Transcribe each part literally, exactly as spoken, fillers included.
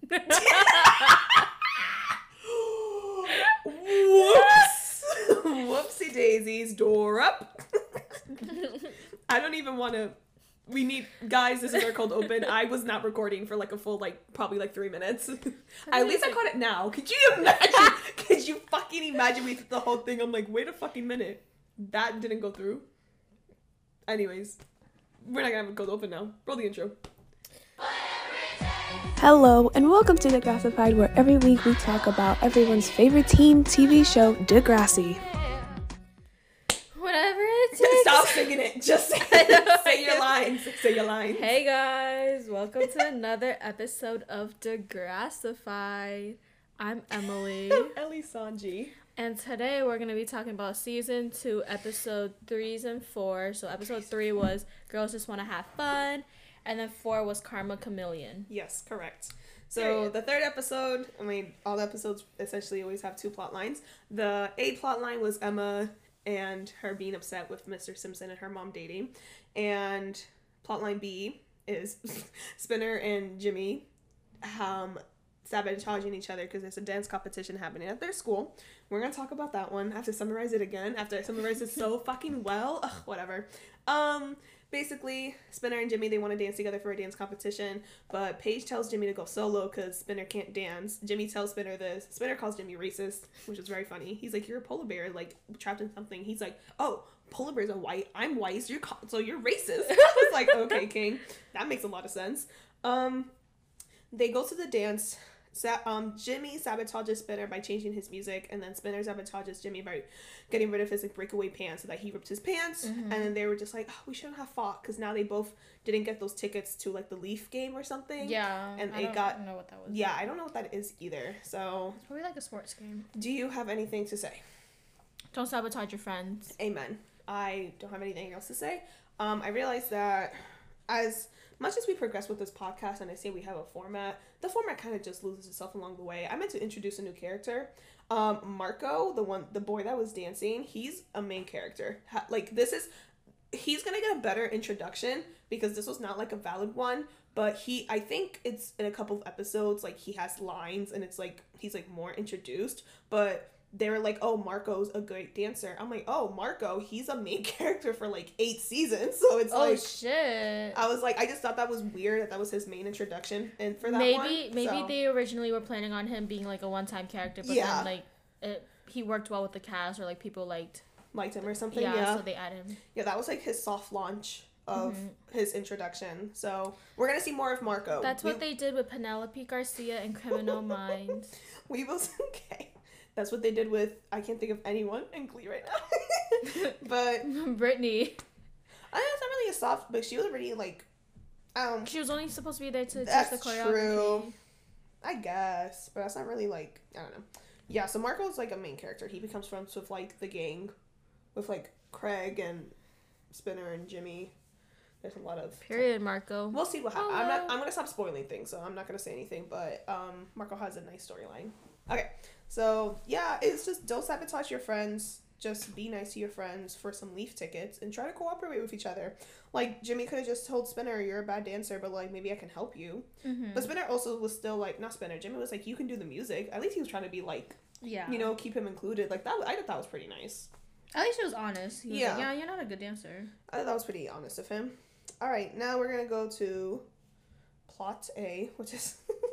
Whoops. Whoopsie daisies. Door up. I don't even want to... We need... Guys, this is our cold open. I was not recording for like a full, like, probably like three minutes. At least I caught it now. Could you imagine? Could you fucking imagine we did the whole thing? I'm like, wait a fucking minute. That didn't go through. Anyways, we're not gonna have a cold open now. Roll the intro. Hello, and welcome to Degrassified, where every week we talk about everyone's favorite teen T V show, Degrassi. Whatever it takes. Stop singing it. Just say, it. Say your lines. Say your lines. Hey guys, welcome to another episode of Degrassified. I'm Emily. Ellie Sanji. And today we're going to be talking about season two, episode threes and four. So episode three was Girls Just Want to Have Fun. And then four was Karma Chameleon. Yes, correct. So the third episode, I mean, all the episodes essentially always have two plot lines. The A plot line was Emma and her being upset with Mister Simpson and her mom dating. And plot line B is Spinner and Jimmy um, sabotaging each other because there's a dance competition happening at their school. We're going to talk about that one. I have to summarize it again after I summarize it so fucking well. Ugh, whatever. Um... Basically, Spinner and Jimmy, they want to dance together for a dance competition, but Paige tells Jimmy to go solo because Spinner can't dance. Jimmy tells Spinner this. Spinner calls Jimmy racist, which is very funny. He's like, you're a polar bear, like, trapped in something. He's like, oh, polar bears are white. I'm white, so you're, co- so you're racist. I was like, okay, King. That makes a lot of sense. Um, they go to the dance. Sa- um, Jimmy sabotages Spinner by changing his music, and then Spinner sabotages Jimmy by getting rid of his like breakaway pants so that he ripped his pants. Mm-hmm. And then they were just like, oh, we shouldn't have fought because now they both didn't get those tickets to like the Leaf game or something. Yeah, and I they don't got know what that was. Yeah, I don't know what that is either. So it's probably like a sports game. Do you have anything to say? Don't sabotage your friends. Amen. I don't have anything else to say. Um, I realized that as much as we progress with this podcast and I say we have a format, the format kind of just loses itself along the way. I meant to introduce a new character. Um, Marco, the one, the boy that was dancing, he's a main character. Ha- like, this is, he's gonna get a better introduction because this was not, like, a valid one, but he, I think it's in a couple of episodes, like, he has lines and it's, like, he's, like, more introduced, but they were like, oh, Marco's a great dancer. I'm like, oh, Marco, he's a main character for like eight seasons. So it's oh, like, shit. I was like, I just thought that was weird that that was his main introduction and for that maybe, one. Maybe so. they originally were planning on him being like a one-time character, but yeah. then like it, he worked well with the cast or like people liked liked him or something. Yeah, yeah. so they added him. Yeah, that was like his soft launch of mm-hmm. his introduction. So we're gonna see more of Marco. That's we, what they did with Penelope Garcia in Criminal Minds. We will okay. That's what they did with, I can't think of anyone in Glee right now. But Brittany. I know it's not really a soft, but she was already like, um. She was only supposed to be there to teach that's the choreography. True. I guess, but that's not really like, I don't know. Yeah, so Marco's like a main character. He becomes friends with like the gang, with like Craig and Spinner and Jimmy. There's a lot of period. Marco. We'll see what happens. I'm not. I'm gonna stop spoiling things, so I'm not gonna say anything. But um, Marco has a nice storyline. Okay. So, yeah, it's just don't sabotage your friends. Just be nice to your friends for some Leaf tickets and try to cooperate with each other. Like, Jimmy could have just told Spinner, you're a bad dancer, but, like, maybe I can help you. Mm-hmm. But Spinner also was still, like, not Spinner. Jimmy was like, you can do the music. At least he was trying to be, like, yeah, you know, keep him included. Like, that. I thought that was pretty nice. At least he was honest. He was yeah. Like, yeah, you're not a good dancer. I thought that was pretty honest of him. All right, now we're going to go to plot A, which is...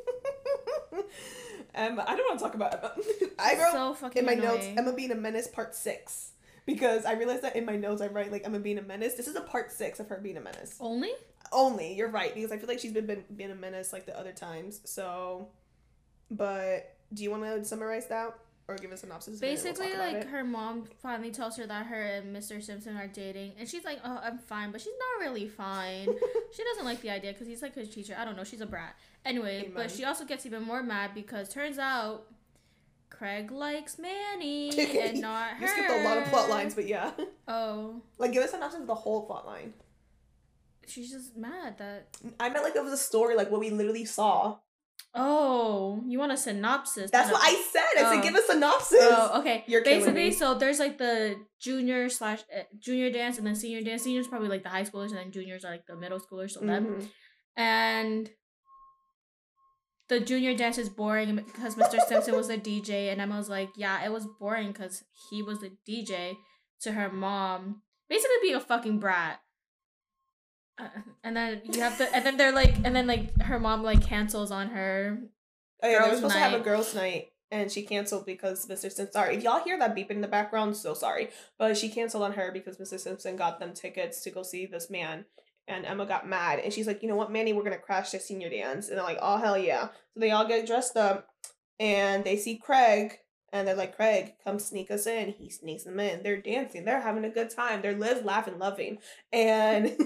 Um, I don't want to talk about Emma. I wrote so fucking in my annoying. notes Emma being a menace part six because I realized that in my notes I write like Emma being a menace. This is a part six of her being a menace. Only? Only, you're right, because I feel like she's been, been being a menace like the other times. So, but do you want to summarize that or give a synopsis? Basically, we'll like it? her mom finally tells her that her and Mister Simpson are dating, and she's like, "Oh, I'm fine," but she's not really fine. She doesn't like the idea because he's like her teacher. I don't know. She's a brat. Anyway, Amen. But she also gets even more mad because turns out Craig likes Manny and not her. You skipped a lot of plot lines, but yeah. Oh. Like, give us a synopsis of the whole plot line. She's just mad that... I meant like it was a story, like what we literally saw. Oh, you want a synopsis? That's what I said. I oh. said give a synopsis. Oh, okay. You're basically, so there's like the junior slash uh, junior dance and then senior dance. Seniors probably like the high schoolers, and then juniors are like the middle schoolers, so mm-hmm. them. And the junior dance is boring because Mister Simpson was the D J, and Emma was like, yeah, it was boring because he was the D J to her mom, basically being a fucking brat. Uh, and then you have to, and then they're like, and then like her mom like cancels on her. Oh yeah, they were supposed night. to have a girls' night, and she canceled because Mister Simpson. Sorry, if y'all hear that beeping in the background, so sorry, but she canceled on her because Mister Simpson got them tickets to go see this man, and Emma got mad, and she's like, you know what, Manny, we're gonna crash the senior dance, and they're like, oh hell yeah, so they all get dressed up, and they see Craig. And they're like, Craig, come sneak us in. He sneaks them in. They're dancing. They're having a good time. They're live, laughing, loving. And,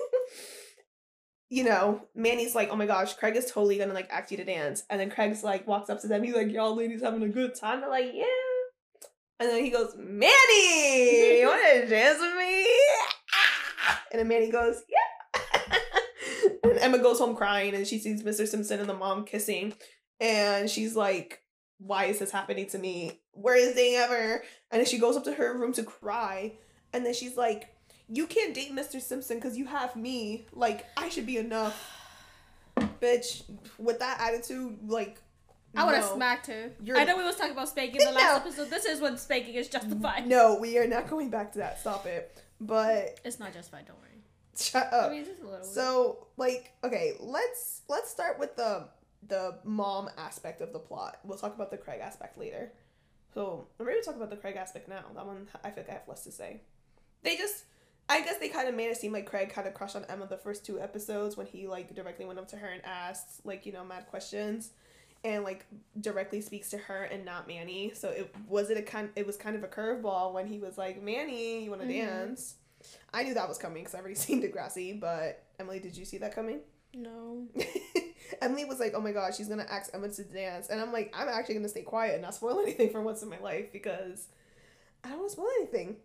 you know, Manny's like, oh my gosh, Craig is totally gonna, like, ask you to dance. And then Craig's like, walks up to them. He's like, y'all ladies having a good time? They're like, yeah. And then he goes, Manny, you want to dance with me? And then Manny goes, yeah. And Emma goes home crying, and she sees Mister Simpson and the mom kissing. And she's like, why is this happening to me? Worst thing ever. And then she goes up to her room to cry. And then she's like, you can't date Mister Simpson because you have me. Like, I should be enough. Bitch, with that attitude, like, I would have no. smacked her. You're... I know we was talking about spanking in the last no. episode. This is when spanking is justified. No, we are not going back to that. Stop it. But it's not justified, don't worry. Shut up. I mean, just a little so, like, okay, let's let's start with the the mom aspect of the plot. We'll talk about the Craig aspect later. So, we're going to talk about the Craig aspect now. That one, I feel like I have less to say. They just, I guess they kind of made it seem like Craig had a crush on Emma the first two episodes when he, like, directly went up to her and asked, like, you know, mad questions. And, like, directly speaks to her and not Manny. So, it was it a kind, it was kind of a curveball when he was like, Manny, you want to mm-hmm. dance? I knew that was coming because I've already seen Degrassi, but Emily, did you see that coming? No. Emily was like, oh my god, she's gonna ask Emma to dance. And I'm like, I'm actually gonna stay quiet and not spoil anything for once in my life because I don't want to spoil anything.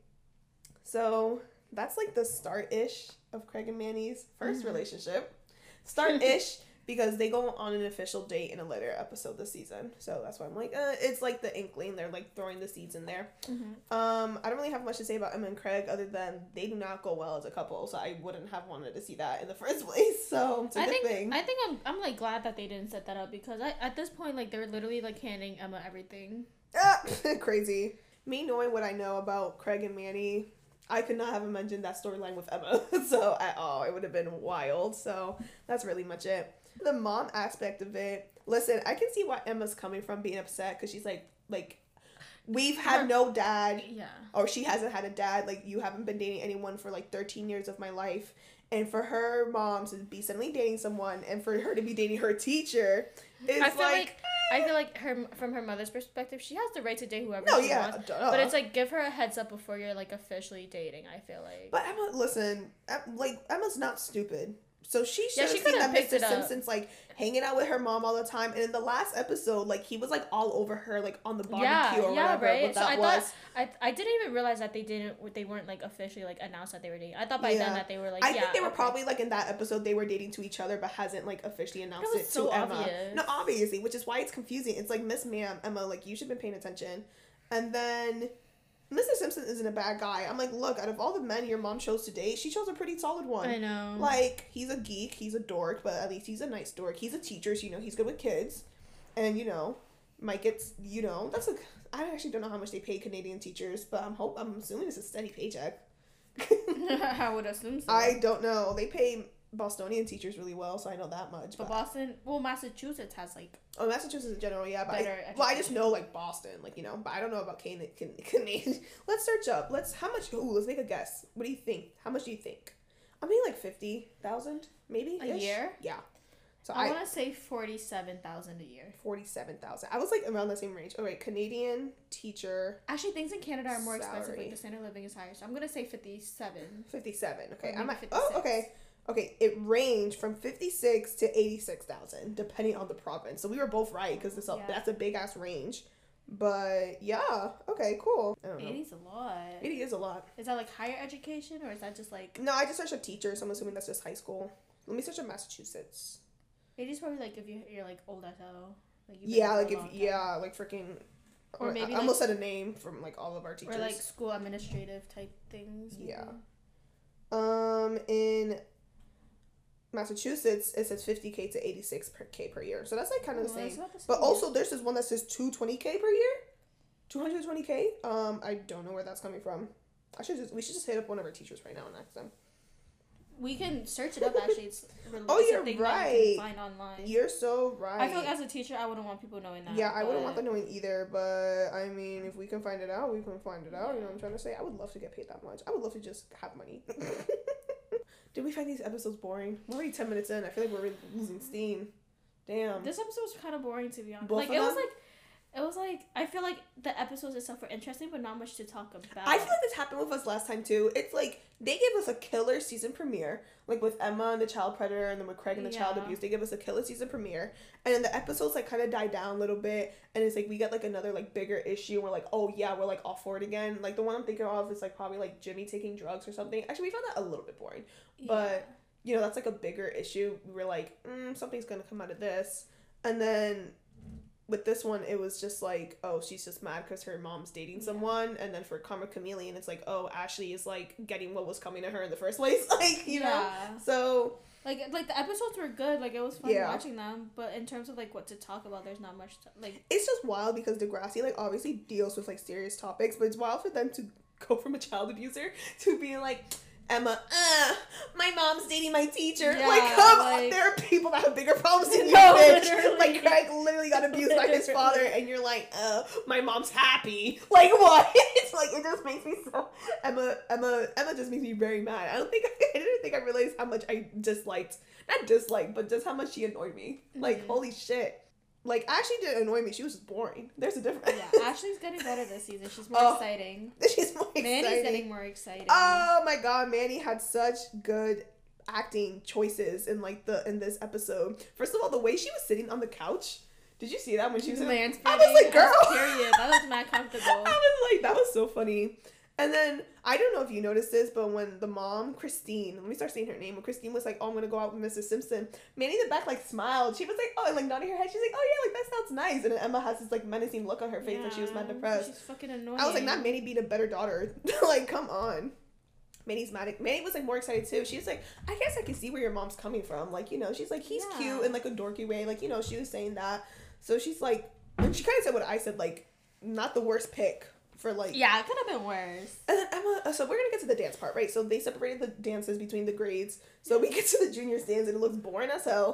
So that's like the start-ish of Craig and Manny's first mm-hmm. relationship. Start-ish because they go on an official date in a later episode this season. So that's why I'm like, uh, it's like the inkling. They're like throwing the seeds in there. Mm-hmm. Um, I don't really have much to say about Emma and Craig other than they do not go well as a couple. So I wouldn't have wanted to see that in the first place. So it's a I good think, thing. I think I'm, I'm like glad that they didn't set that up because I, at this point, like they're literally like handing Emma everything. Ah, crazy. Me knowing what I know about Craig and Manny, I could not have imagined that storyline with Emma. So at all, it would have been wild. So that's really much it. The mom aspect of it, listen, I can see why Emma's coming from being upset because she's like, like, we've had no dad, yeah, or she hasn't had a dad, like, you haven't been dating anyone for, like, thirteen years of my life, and for her mom to be suddenly dating someone, and for her to be dating her teacher, is I feel like, like I feel like her from her mother's perspective, she has the right to date whoever no, she yeah, wants. duh. But it's like, give her a heads up before you're, like, officially dating, I feel like. But Emma, listen, like, Emma's not stupid. So she should yeah, have she seen that Mister Simpson's Simpson's like hanging out with her mom all the time, and in the last episode, like he was like all over her, like on the barbecue yeah, or yeah, whatever. Right? What that so I was. thought I I didn't even realize that they didn't they weren't like officially like announced that they were dating. I thought by yeah. then that they were like. I yeah, think they were okay. probably like in that episode they were dating to each other, but hasn't like officially announced it, it to so Emma. Obvious. No, obviously, which is why it's confusing. It's like, Miss Ma'am, Emma, like you should have been paying attention, and then Mister Simpson isn't a bad guy. I'm like, look, out of all the men your mom chose to date, she chose a pretty solid one. I know. Like, he's a geek, he's a dork, but at least he's a nice dork. He's a teacher, so, you know, he's good with kids. And, you know, Mike gets, you know, that's a, I actually don't know how much they pay Canadian teachers, but I'm hope I'm assuming it's a steady paycheck. I would assume so. I don't know. They pay Bostonian teachers really well, so I know that much. But, but Boston, well, Massachusetts has like. Oh, Massachusetts in general, yeah. But I, well, I just know like Boston, like you know, but I don't know about Canadian. Canadian. Let's search up. Let's how much? Ooh, let's make a guess. What do you think? How much do you think? I mean, like fifty thousand, maybe a year. Yeah. So I, I want to say forty-seven thousand a year. Forty-seven thousand. I was like around the same range. Oh wait, Canadian teacher. Actually, things in Canada are more salary. expensive. Like the standard of living is higher, so I'm gonna say fifty-seven. Fifty-seven. Okay, I'm at. Oh, okay. Okay, it ranged from fifty-six to eighty-six thousand, depending on the province. So we were both right because yeah. that's a big ass range. But yeah, okay, cool. I don't know. eighty's a lot. eighty is a lot. Is that like higher education or is that just like? No, I just searched up teachers. So I'm assuming that's just high school. Let me search up Massachusetts. eighty's probably like if you you're like old as hell. Like yeah, like if yeah, like freaking. Or maybe I, I almost said a name from like all of our teachers. Or like school administrative type things. Maybe. Yeah. Um in. Massachusetts, it says fifty K to eighty-six K per year. So that's like kind of the Oh, same. that's about the same, But yeah. also there's this one that says two hundred twenty K per year. two hundred twenty K. Um, I don't know where that's coming from. I should just we should just hit up one of our teachers right now and ask them. We can search it up. Actually, it's really Oh, it's a you're thing right. that you can find online. You're so right. I feel like as a teacher, I wouldn't want people knowing that. Yeah, I wouldn't but- want them knowing either, but I mean, if we can find it out, we can find it out. You know what I'm trying to say? I would love to get paid that much. I would love to just have money. Did we find these episodes boring? We're already ten minutes in. I feel like we're really losing steam. Damn. This episode was kind of boring, to be honest. Both like of it was them? like, it was like I feel like the episodes itself were interesting, but not much to talk about. I feel like this happened with us last time too. It's like they gave us a killer season premiere, like with Emma and the child predator, and then with Craig and the child Yeah. abuse. They give us a killer season premiere, and then the episodes like kind of die down a little bit, and it's like we get like another like bigger issue. And we're like, oh yeah, we're like all for it again. Like the one I'm thinking of is like probably like Jimmy taking drugs or something. Actually, we found that a little bit boring, but you know that's like a bigger issue. We were like, mm, something's gonna come out of this, and then. With this one, it was just like, oh, she's just mad because her mom's dating Yeah. someone. And then for Karma Chameleon, it's like, oh, Ashley is like getting what was coming to her in the first place. Like, you know? Yeah. So, Like, like the episodes were good. Like, it was fun Yeah. watching them. But in terms of, like, what to talk about, there's not much, to, like... it's just wild because Degrassi, like, obviously deals with, like, serious topics. But it's wild for them to go from a child abuser to being like... Emma, uh, my mom's dating my teacher. Yeah, like, come like- on. There are people that have bigger problems than you, No, bitch. literally. Like, Craig literally got abused by his Literally. father, and you're like, uh, my mom's happy. Like, what? It's like, it just makes me so... Emma, Emma, Emma just makes me very mad. I don't think, I, I didn't think I realized how much I disliked, not disliked, but just how much she annoyed me. Like, Mhm. holy shit. Like, Ashley didn't annoy me. She was just boring. There's a difference. Yeah, Ashley's getting better this season. She's more Oh, exciting. She's more exciting. Manny's getting more exciting. Oh my god, Manny had such good acting choices in like the in this episode. First of all, the way she was sitting on the couch. Did you see that when she was in Man's I was like, girl. Period. That was mad comfortable. I was like, that was so funny. And then I don't know if you noticed this, but when the mom, Christine, let me start saying her name. When Christine was like, "Oh, I'm gonna go out with Missus Simpson," Manny in the back like smiled. She was like, "Oh," and like nodding her head. She's like, "Oh yeah, like that sounds nice." And then Emma has this like menacing look on her face, and she was mad Yeah, depressed. She's fucking annoying. I was like, not Manny being a better daughter. Like, come on. Manny's mad. Manny was like more excited too. She's like, I guess I can see where your mom's coming from. Like, you know, she's like, he's Yeah. cute in like a dorky way. Like, you know, she was saying that. So she's like, and she kind of said what I said, like, not the worst pick for like. Yeah, it could have been worse. And then Emma, uh, so we're gonna get to the dance part, right? So they separated the dances between the grades. So we get to the juniors dance and it looks boring as hell.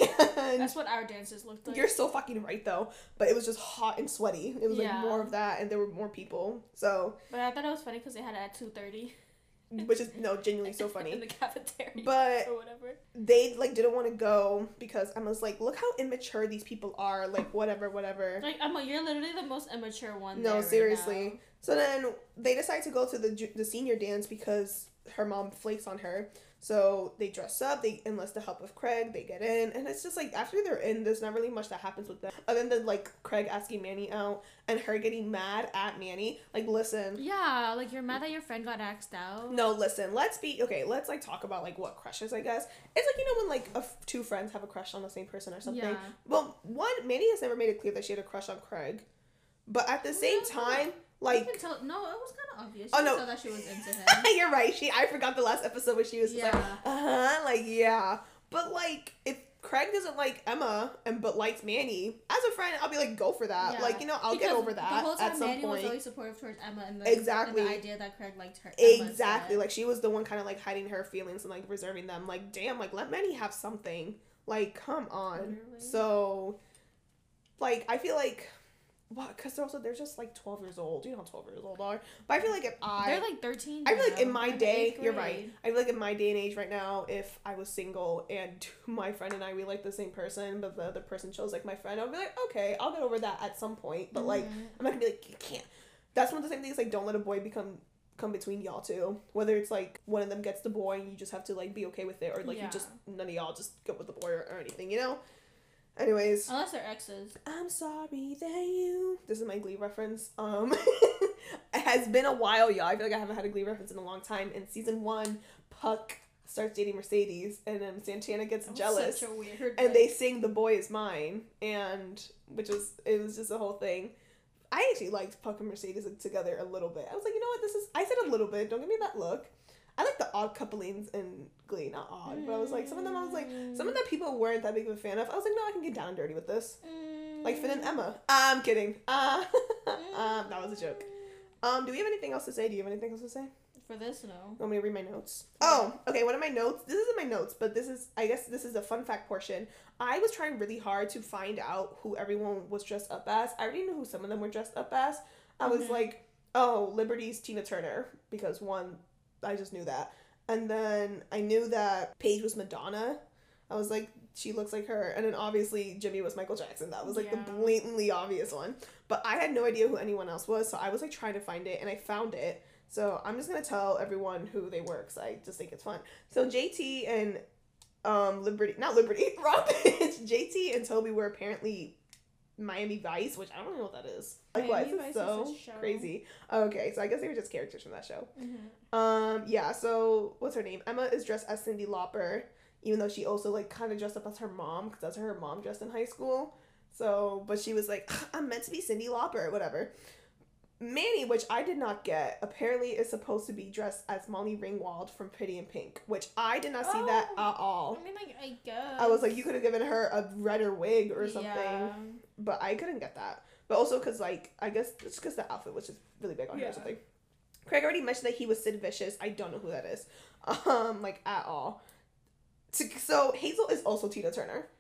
And That's what our dances looked like. you're so fucking right though. But it was just hot and sweaty. It was like Yeah. more of that, and there were more people. So. But I thought it was funny because they had it at two thirty. Which is no genuinely so funny. In the cafeteria. But or whatever. they like didn't want to go because Emma's like, look how immature these people are, like whatever, whatever. Like Emma, you're literally the most immature one. No, there right seriously. now. So then they decide to go to the ju- the senior dance because her mom flakes on her. So they dress up, they enlist the help of Craig, they get in, and it's just like after they're in, there's not really much that happens with them. Other than like Craig asking Manny out and her getting mad at Manny. Like, listen. Yeah, like you're mad that your friend got axed out. No, listen, let's be okay, let's like talk about like what crushes, I guess. It's like, you know, when like a f- two friends have a crush on the same person or something. Yeah. Well, one, Manny has never made it clear that she had a crush on Craig. But at the same Yeah. time, You like can tell, no, it was kind of obvious. Oh, You no. could tell that she was into him. you're right. She I forgot the last episode where she was just like, Yeah. uh-huh, like yeah. But like if Craig doesn't like Emma and but likes Manny, as a friend, I'll be like, go for that. Yeah. Like, you know, I'll get Because over that The whole time at some Manny was point. always supportive towards Emma and the, Exactly. and the idea that Craig liked her. Emma Exactly. instead. Like she was the one kind of like hiding her feelings and like reserving them. Like, damn, like let Manny have something. Like, come on. Literally. So, like, I feel like, what? Because they're also they're just like twelve years old. You know how twelve years old are. But I feel like if I, They're like thirteen. I feel like now. in my They're in day, eighth you're grade. right. I feel like in my day and age right now, if I was single and my friend and I we like the same person, but the other person chose like my friend, I'd be like, okay, I'll get over that at some point. But like, Mhm. I'm not gonna be like, you can't. That's one of the same things. Like, don't let a boy become come between y'all two. Whether it's like one of them gets the boy and you just have to like be okay with it, or like Yeah. you just none of y'all just go with the boy or, or anything, you know. Anyways, Unless they're exes. I'm sorry that you. This is my Glee reference. Um, it has been a while, y'all. I feel like I haven't had a Glee reference in a long time. In season one, Puck starts dating Mercedes, and then Santana gets That was jealous, Such a weird. and like- they sing "The Boy Is Mine," and which was it was just a whole thing. I actually liked Puck and Mercedes together a little bit. I was like, you know what, this is. I said a little bit. Don't give me that look. I like the odd couplings in Glee. Not odd, but I was like, some of them I was like, some of them people weren't that big of a fan of. I was like, no, I can get down and dirty with this. Mm. Like Finn and Emma. I'm kidding. Uh, um, that was a joke. Um, do we have anything else to say? Do you have anything else to say? For this, no. You want me to read my notes? Oh, okay, one of my notes, this isn't my notes, but this is, I guess this is a fun fact portion. I was trying really hard to find out who everyone was dressed up as. I already knew who some of them were dressed up as. I was mm-hmm. like, oh, Liberty's Tina Turner, because one, I just knew that. And then I knew that Paige was Madonna. I was like, she looks like her. And then obviously Jimmy was Michael Jackson. That was like yeah. the blatantly obvious one. But I had no idea who anyone else was, so I was like trying to find it, and I found it. So I'm just going to tell everyone who they were because I just think it's fun. So J T and um, Liberty, not Liberty, wrong bitch. J T and Toby were apparently Miami Vice, which I don't know what that is. Like, why is it so crazy? Okay, so I guess they were just characters from that show. Mm-hmm. Um, yeah, so what's her name? Emma is dressed as Cyndi Lauper, even though she also like kind of dressed up as her mom because that's her mom dressed in high school. So, but she was like, I'm meant to be Cyndi Lauper, whatever. Manny, which I did not get, apparently is supposed to be dressed as Molly Ringwald from Pretty in Pink, which I did not see oh, that at all. I mean, like, I guess. I was like, you could have given her a redder wig or something, yeah. but I couldn't get that. But also because, like, I guess it's because the outfit was just really big on yeah. her or something. Craig already mentioned that he was Sid Vicious. I don't know who that is, um, like, at all. So Hazel is also Tina Turner.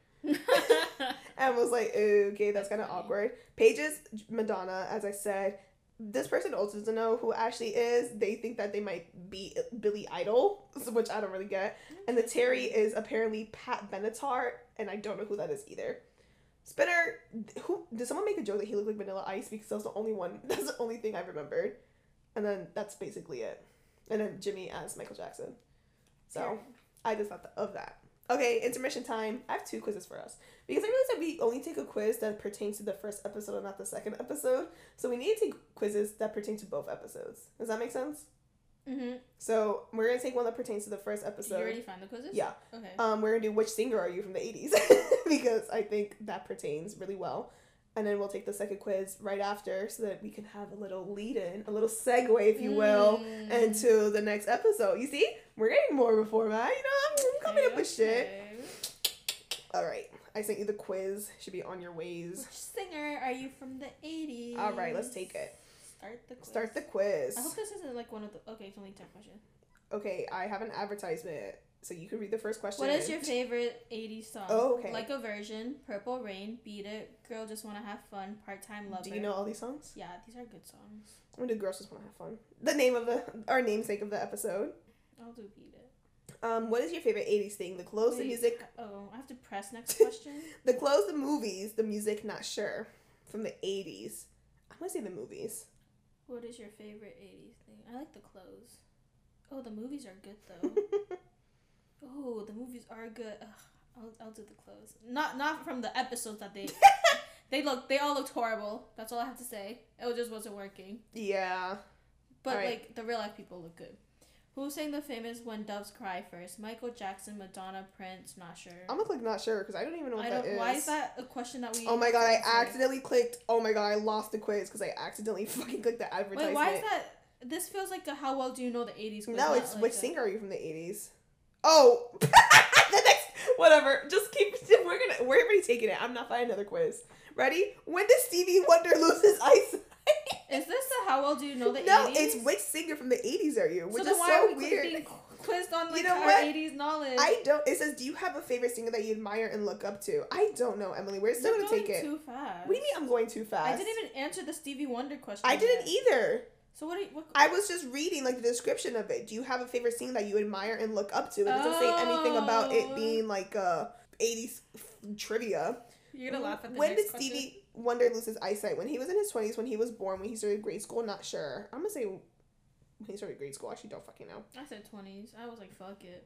And was like, okay, that's kind of awkward. Paige is Madonna, as I said. This person also doesn't know who Ashley is. They think that they might be Billy Idol, which I don't really get. And the Terry is apparently Pat Benatar, and I don't know who that is either. Spinner, who did someone make a joke that he looked like Vanilla Ice because that was the only one. That's the only thing I remembered. And then that's basically it. And then Jimmy as Michael Jackson. So I just thought of that. Okay, intermission time. I have two quizzes for us. Because I realized that we only take a quiz that pertains to the first episode and not the second episode. So we need to take quizzes that pertain to both episodes. Does that make sense? Mm-hmm. So we're going to take one that pertains to the first episode. Did you already find the quizzes? Yeah. Okay. Um, we're going to do Which Singer Are You from the eighties? Because I think that pertains really well. And then we'll take the second quiz right after so that we can have a little lead-in, a little segue, if you will, mm. into the next episode. You see? We're getting more of a format. You know, I'm, I'm coming okay, up with shit. All right. I sent you the quiz. Should be on your ways. Which singer are you from the eighties? All right. Let's take it. Start the quiz. Start the quiz. I hope this isn't like one of the... Okay, it's only ten questions. Okay. I have an advertisement. So you can read the first question. What is your favorite eighties song? Oh, okay. Like a Version, Purple Rain, Beat It, Girl Just Wanna Have Fun, Part-Time Lover. Do you know all these songs? Yeah, these are good songs. I'm gonna do Girls Just Wanna Have Fun. The name of the, our namesake of the episode. I'll do Beat It. Um, what is your favorite eighties thing? The clothes, Wait, the music. Oh, I have to press next question. The clothes, the movies, the music, not sure. From the eighties. I'm gonna say the movies. What is your favorite eighties thing? I like the clothes. Oh, the movies are good though. Oh, the movies are good. Ugh, I'll I'll do the clothes. Not not from the episodes that they they look they all looked horrible. That's all I have to say. It just wasn't working. Yeah. But right. like the real life people look good. Who sang the famous When Doves Cry first? Michael Jackson, Madonna, Prince, not sure. I'm gonna click not sure because I don't even know what I that is. Why is that a question that we... Oh my god, I accidentally clicked... Oh my god, I lost the quiz because I accidentally fucking clicked the advertisement. Wait, why is that... This feels like a How Well Do You Know the eighties quiz. No, it's like Which a... Singer Are You from the eighties? Oh! The next... Whatever. Just keep... We're gonna... We're already taking it. I'm not finding another quiz. Ready? When does Stevie Wonder lose his eyesight? Is this the How Well Do You Know the no, eighties? No, it's Which Singer from the eighties are you? Which so is why so are we weird. Being quizzed on like you know our what? eighties knowledge. I don't. It says, do you have a favorite singer that you admire and look up to? I don't know, Emily. We're still You're gonna take it. Too fast. What do you mean I'm going too fast? I didn't even answer the Stevie Wonder question. I didn't yet. either. So what? Are you, what? I was just reading like the description of it. Do you have a favorite singer that you admire and look up to? It doesn't oh. say anything about it being like uh eighties trivia. You're gonna laugh at the When next did question? Stevie Wonder lose his eyesight? When he was in his twenties, when he was born, when he started grade school? Not sure. I'm gonna say when he started grade school. I actually don't fucking know. I said twenties. I was like, fuck it.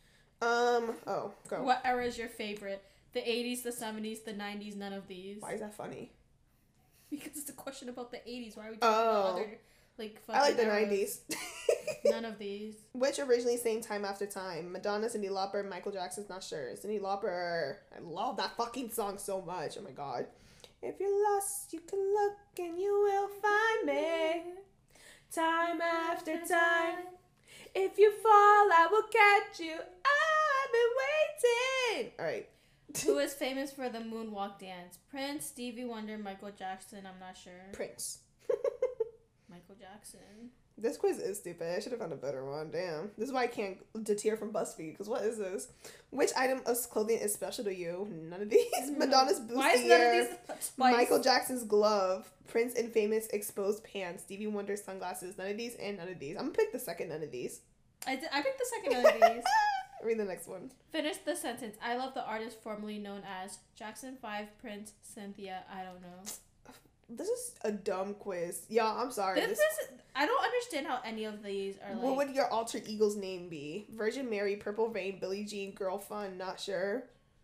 Um. Oh, go. What era is your favorite? The eighties, the seventies, the nineties. None of these. Why is that funny? Because it's a question about the eighties. Why are we talking oh. about other like? Fucking I like the eras? nineties. None of these. Which originally sang Time After Time? Madonna, Cyndi Lauper, Michael Jackson's not sure. Cyndi Lauper. I love that fucking song so much. Oh my god. If you're lost, you can look and you will find me. Time after time. If you fall, I will catch you. I've been waiting. All right. Who is famous for the moonwalk dance? Prince, Stevie Wonder, Michael Jackson. I'm not sure. Prince. Michael Jackson. This quiz is stupid. I should have found a better one. Damn. This is why I can't deter from BuzzFeed, because what is this? Which item of clothing is special to you? None of these. Madonna's bustier. Why is none of these twice? Michael Jackson's glove. Prince and Famous exposed pants. Stevie Wonder's sunglasses. None of these and none of these. I'm going to pick the second none of these. I, did, I picked the second none of these. Read the next one. Finish the sentence. I love the artist formerly known as Jackson five, Prince, Cynthia. I don't know. This is a dumb quiz. Y'all, I'm sorry. This, this is, I don't understand how any of these are like... What would your alter ego's name be? Virgin Mary, Purple Rain, Billie Jean, Girl Fun, not sure.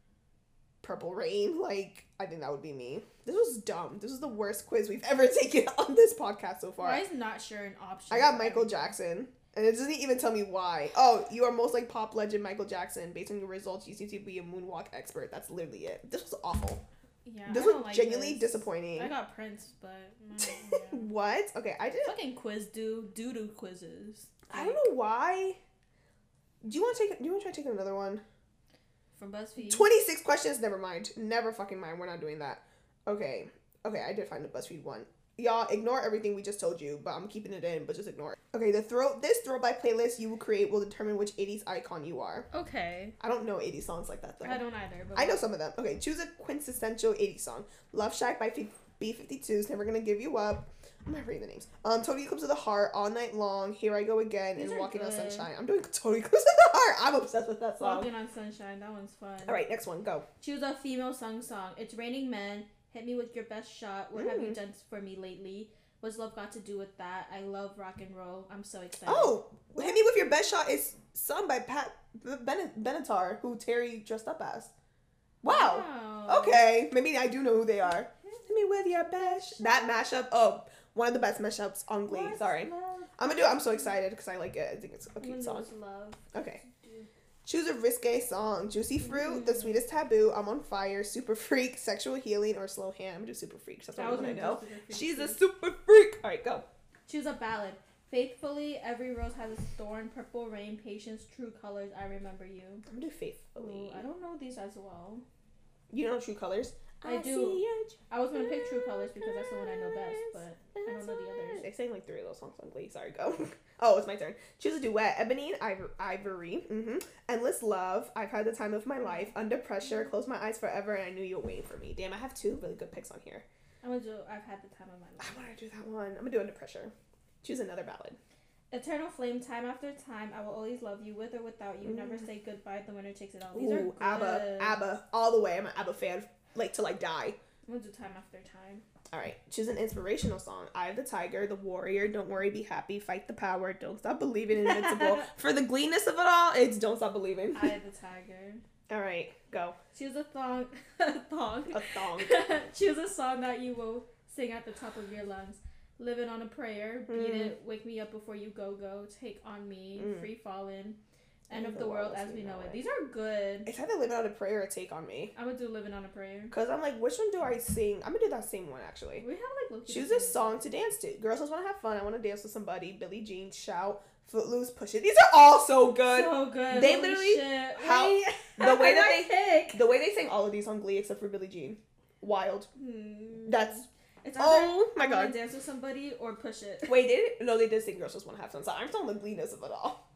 Purple Rain, like, I think that would be me. This was dumb. This was the worst quiz we've ever taken on this podcast so far. Why is not sure an option? I got Michael Jackson. And it doesn't even tell me why. Oh, you are most like pop legend Michael Jackson. Based on your results, you seem to be a moonwalk expert. That's literally it. This was awful. Yeah, this I was don't like genuinely this. disappointing. I got Prince, but mm, yeah. What? Okay, I did fucking quiz do doo doo quizzes. Like, I don't know why. Do you want to take? Do you want to try taking another one? From BuzzFeed. Twenty-six questions. Never mind. Never fucking mind. We're not doing that. Okay. Okay, I did find a BuzzFeed one. Y'all, ignore everything we just told you, but I'm keeping it in, but just ignore it. Okay, the throw this throwback playlist you will create will determine which eighties icon you are. Okay. I don't know eighties songs like that, though. I don't either. But I know some of them. Okay, choose a quintessential eighties song. Love Shack by B fifty-two's Never Gonna Give You Up. I'm not reading the names. Um, Total Eclipse of the Heart, All Night Long, Here I Go Again, These and Walking good. on Sunshine. I'm doing Total Eclipse of the Heart. I'm obsessed with that song. Walking on Sunshine, that one's fun. All right, next one, go. Choose a female sung song. It's Raining Men, Hit Me With Your Best Shot, What mm. Have You Done For Me Lately? What's Love Got to Do With That? I love rock and roll. I'm so excited. Oh, what? Hit Me With Your Best Shot is sung by Pat ben- Benatar, who Terry dressed up as. Wow. wow. Okay, maybe I do know who they are. Hit Me With Your Best Shot. That mashup, oh, one of the best mashups on Glee. What's Sorry. Love? I'm gonna do it. I'm so excited because I like it. I think it's a cute song. Love. Okay. Choose a risque song. Juicy Fruit, mm. The Sweetest Taboo, I'm on Fire, Super Freak, Sexual Healing, or Slow Hand. I'm gonna do Super Freak. That's what I know. She's a super freak. All right, go. Choose a ballad. Faithfully, Every Rose Has a Thorn, Purple Rain, Patience, True Colors, I Remember You. I'm gonna do Faithfully. Ooh, I don't know these as well. You know True Colors? I, I do. I was gonna pick True Colors because that's the one I know best, but I don't know the others. They sang like three of those songs on Glee. Sorry, go. Oh, it's my turn. Choose a duet. Ebony and Ivor- Ivory. Mm-hmm. Endless Love. I've Had the Time of My Life. Under Pressure. Close My Eyes Forever. And I Knew You Were Waiting for Me. Damn, I have two really good picks on here. I'm gonna do I've Had the Time of My Life. I want to do that one. I'm gonna do Under Pressure. Choose another ballad. Eternal Flame. Time After Time. I Will Always Love You. With or Without You. Mm. Never Say Goodbye. The Winner Takes It All. These Ooh, are good. ABBA. ABBA. All the way. I'm an ABBA fan. Like, till I die. I'm gonna do Time After Time. All right. Choose an inspirational song. Eye of the Tiger, The Warrior, Don't Worry, Be Happy, Fight the Power, Don't Stop Believing, Invincible. For the gleenness of it all, it's Don't Stop Believing. Eye of the Tiger. All right. Go. Choose a thong. a thong. A thong. Choose a song that you will sing at the top of your lungs. Living on a Prayer, Beat mm. It, Wake Me Up Before You Go Go, Take On Me, mm. Free Fallin', End of the, the World, world As We Know It. it. These are good. It's either Living on a Prayer or Take On Me. I would do Living on a Prayer. Because I'm like, which one do I sing? I'm going to do that same one, actually. We have like Choose a song to dance to. Girls Just Want to Have Fun. I Want to Dance with Somebody. Billie Jean, Shout, Footloose, Push It. These are all so good. So good. They Holy literally, shit. how, Wait. the way that they, pick. the way they sang all of these on Glee except for Billie Jean. Wild. Hmm. That's, it's oh my I god. Dance with Somebody or Push It. Wait, they didn't, no, they did sing Girls Just Want to Have Fun. So I'm still on the Glee-ness of it all.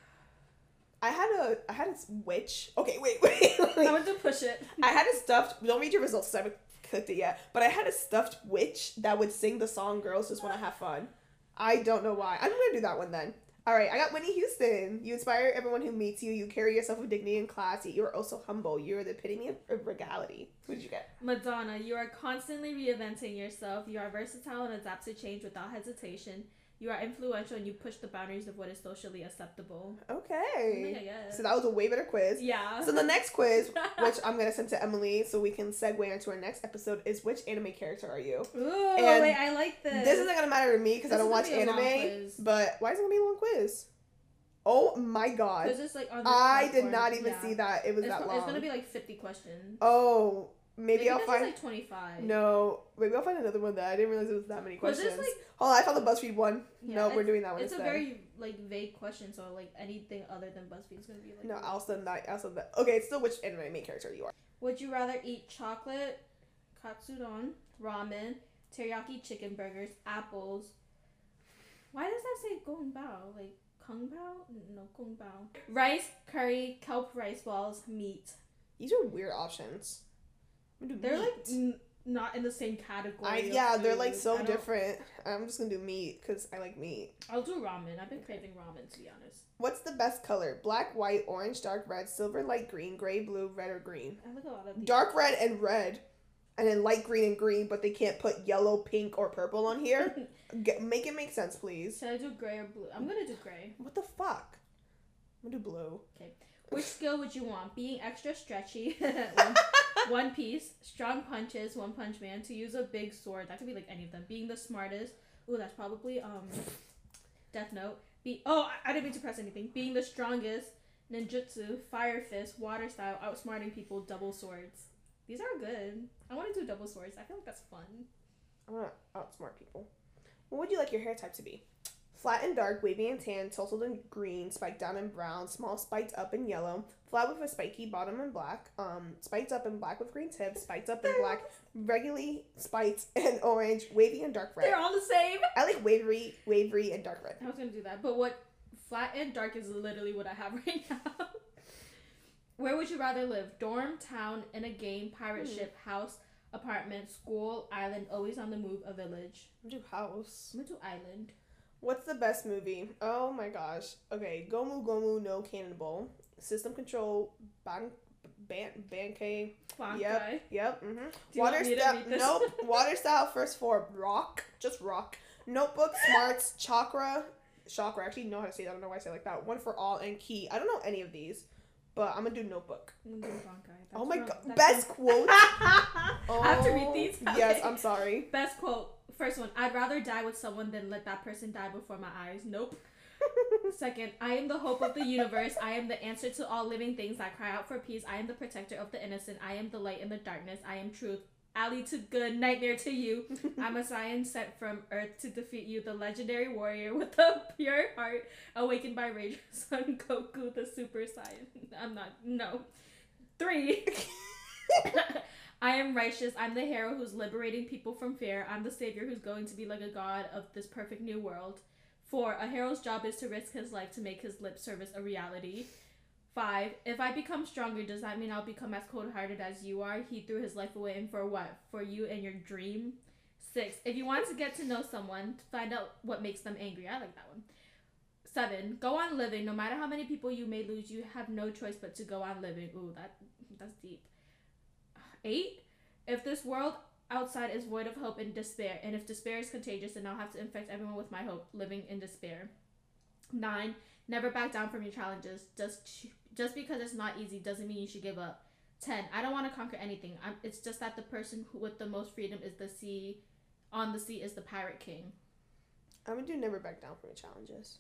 I had a, I had a witch. Okay, wait, wait. I went to Push It. I had a stuffed, don't read your results because I haven't clicked it yet, but I had a stuffed witch that would sing the song Girls Just Want to Have Fun. I don't know why. I'm going to do that one then. All right, I got Whitney Houston. You inspire everyone who meets you. You carry yourself with dignity and class. You are also humble. You are the epitome of regality. Who did you get? Madonna. You are constantly reinventing yourself. You are versatile and adapt to change without hesitation. You are influential and you push the boundaries of what is socially acceptable. Okay. I guess. So that was a way better quiz. Yeah. So the next quiz, which I'm going to send to Emily so we can segue into our next episode, is which anime character are you? Ooh, and wait, I like this. This isn't going to matter to me because I don't watch anime. But why is it going to be a long quiz? Oh my god. It's like on I did not even yeah. see that. It was it's that go- long. It's going to be like fifty questions. Oh. Maybe, maybe I'll this find is like twenty-five. No, maybe I'll find another one that I didn't realize it was that many questions. Like... Hold on, I found the BuzzFeed one. Yeah, no, we're doing that one it's instead. It's a very like vague question, so like anything other than BuzzFeed is gonna be like. No, I'll send that. I'll send that. Okay, it's still which anime main character you are. Would you rather eat chocolate, katsudon, ramen, teriyaki chicken burgers, apples? Why does that say gong bao? Like kung bao? No, kung bao. Rice, curry, kelp rice balls, meat. These are weird options. They're meat. like n- not in the same category. I yeah, they're like so different. I'm just gonna do meat because I like meat. I'll do ramen. I've been craving ramen, to be honest. What's the best color? Black, white, orange, dark red, silver, light green, gray, blue, red, or green? I like a lot of these. Dark red and red, and then light green and green, but they can't put yellow, pink, or purple on here. Get, make it make sense, please. Should I do gray or blue? I'm gonna do gray. What the fuck? I'm gonna do blue. Okay. Which skill would you want? Being extra stretchy, one, one Piece, strong punches, One Punch Man, to use a big sword. That could be like any of them. Being the smartest. Ooh, that's probably um, Death Note. Be oh, I, I didn't mean to press anything. Being the strongest, ninjutsu, fire fist, water style, outsmarting people, double swords. These are good. I want to do double swords. I feel like that's fun. I want to outsmart people. What would you like your hair type to be? Flat and dark, wavy and tan, tousled in green, spiked down in brown, small spiked up in yellow, flat with a spiky bottom in black, um, spiked up in black with green tips, spiked up in black, regularly spiked and orange, wavy and dark red. They're all the same. I like wavery, wavery and dark red. I was gonna do that, but what flat and dark is literally what I have right now. Where would you rather live? Dorm, town, in a game, pirate hmm. ship, house, apartment, school, island, always on the move, a village. I'm gonna do house. I'm gonna do island. What's the best movie? Oh my gosh. Okay, Gomu Gomu no Cannonball. System Control, Ban Ban Bankei. Yep. Yep. Mm-hmm. Water style. Nope. Water style first four. Rock. Just rock. Notebook, Smarts, Chakra. Chakra. I actually know how to say that. I don't know why I say it like that. One for All and Key. I don't know any of these, but I'm gonna do Notebook. I'm gonna do Bankai. Oh my wrong. god. That's Best quote. Oh, I have to read these. Okay. Yes, I'm sorry. Best quote. First one, I'd rather die with someone than let that person die before my eyes. Nope. Second, I am the hope of the universe. I am the answer to all living things that cry out for peace. I am the protector of the innocent. I am the light in the darkness. I am truth. Ally to good, nightmare to you. I'm a Saiyan sent from Earth to defeat you, the legendary warrior with a pure heart, awakened by rage. Son Goku, the Super Saiyan. I'm not. No. Three. I am righteous. I'm the hero who's liberating people from fear. I'm the savior who's going to be like a god of this perfect new world. Four, a hero's job is to risk his life to make his lip service a reality. Five, if I become stronger, does that mean I'll become as cold-hearted as you are? He threw his life away, and for what? For you and your dream? Six, if you want to get to know someone, find out what makes them angry. I like that one. Seven, go on living. No matter how many people you may lose, you have no choice but to go on living. Ooh, that that's deep. Eight, if this world outside is void of hope and despair, and if despair is contagious, then I'll have to infect everyone with my hope, living in despair. Nine, never back down from your challenges. Just just because it's not easy doesn't mean you should give up. Ten, I don't want to conquer anything. I'm, it's just that the person who, with the most freedom is the sea, on the sea is the pirate king. I'm gonna do never back down from your challenges.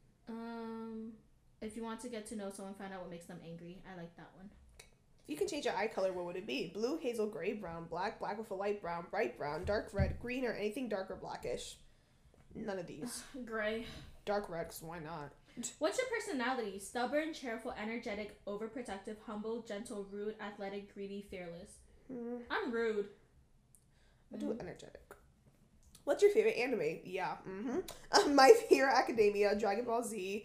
Um, if you want to get to know someone, find out what makes them angry. I like that one. If you can change your eye color, what would it be? Blue, hazel, gray, brown, black, black with a light brown, bright brown, dark red, green, or anything dark or blackish? None of these. Gray. Dark red, because why not? What's your personality? Stubborn, cheerful, energetic, overprotective, humble, gentle, rude, athletic, greedy, fearless. Mm. I'm rude. I do mm. energetic. What's your favorite anime? Yeah. Mm-hmm. Um, My Hero Academia, Dragon Ball Z,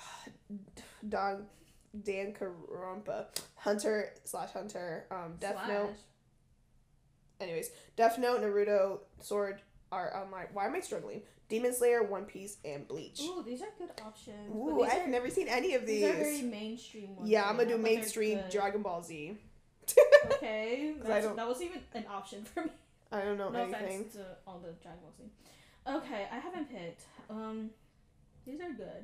Don... Danganronpa, Hunter slash Hunter, um, Death slash. Note. Anyways, Death Note, Naruto, Sword Art Online. Why am I struggling? Demon Slayer, One Piece, and Bleach. Ooh, these are good options. Ooh, I've are, never seen any of these. These are very mainstream ones. Yeah, I'm gonna do mainstream Dragon Ball Z. Okay, that's, that wasn't even an option for me. I don't know no anything. No offense to all the Dragon Ball Z. Okay, I haven't picked. Um, these are good.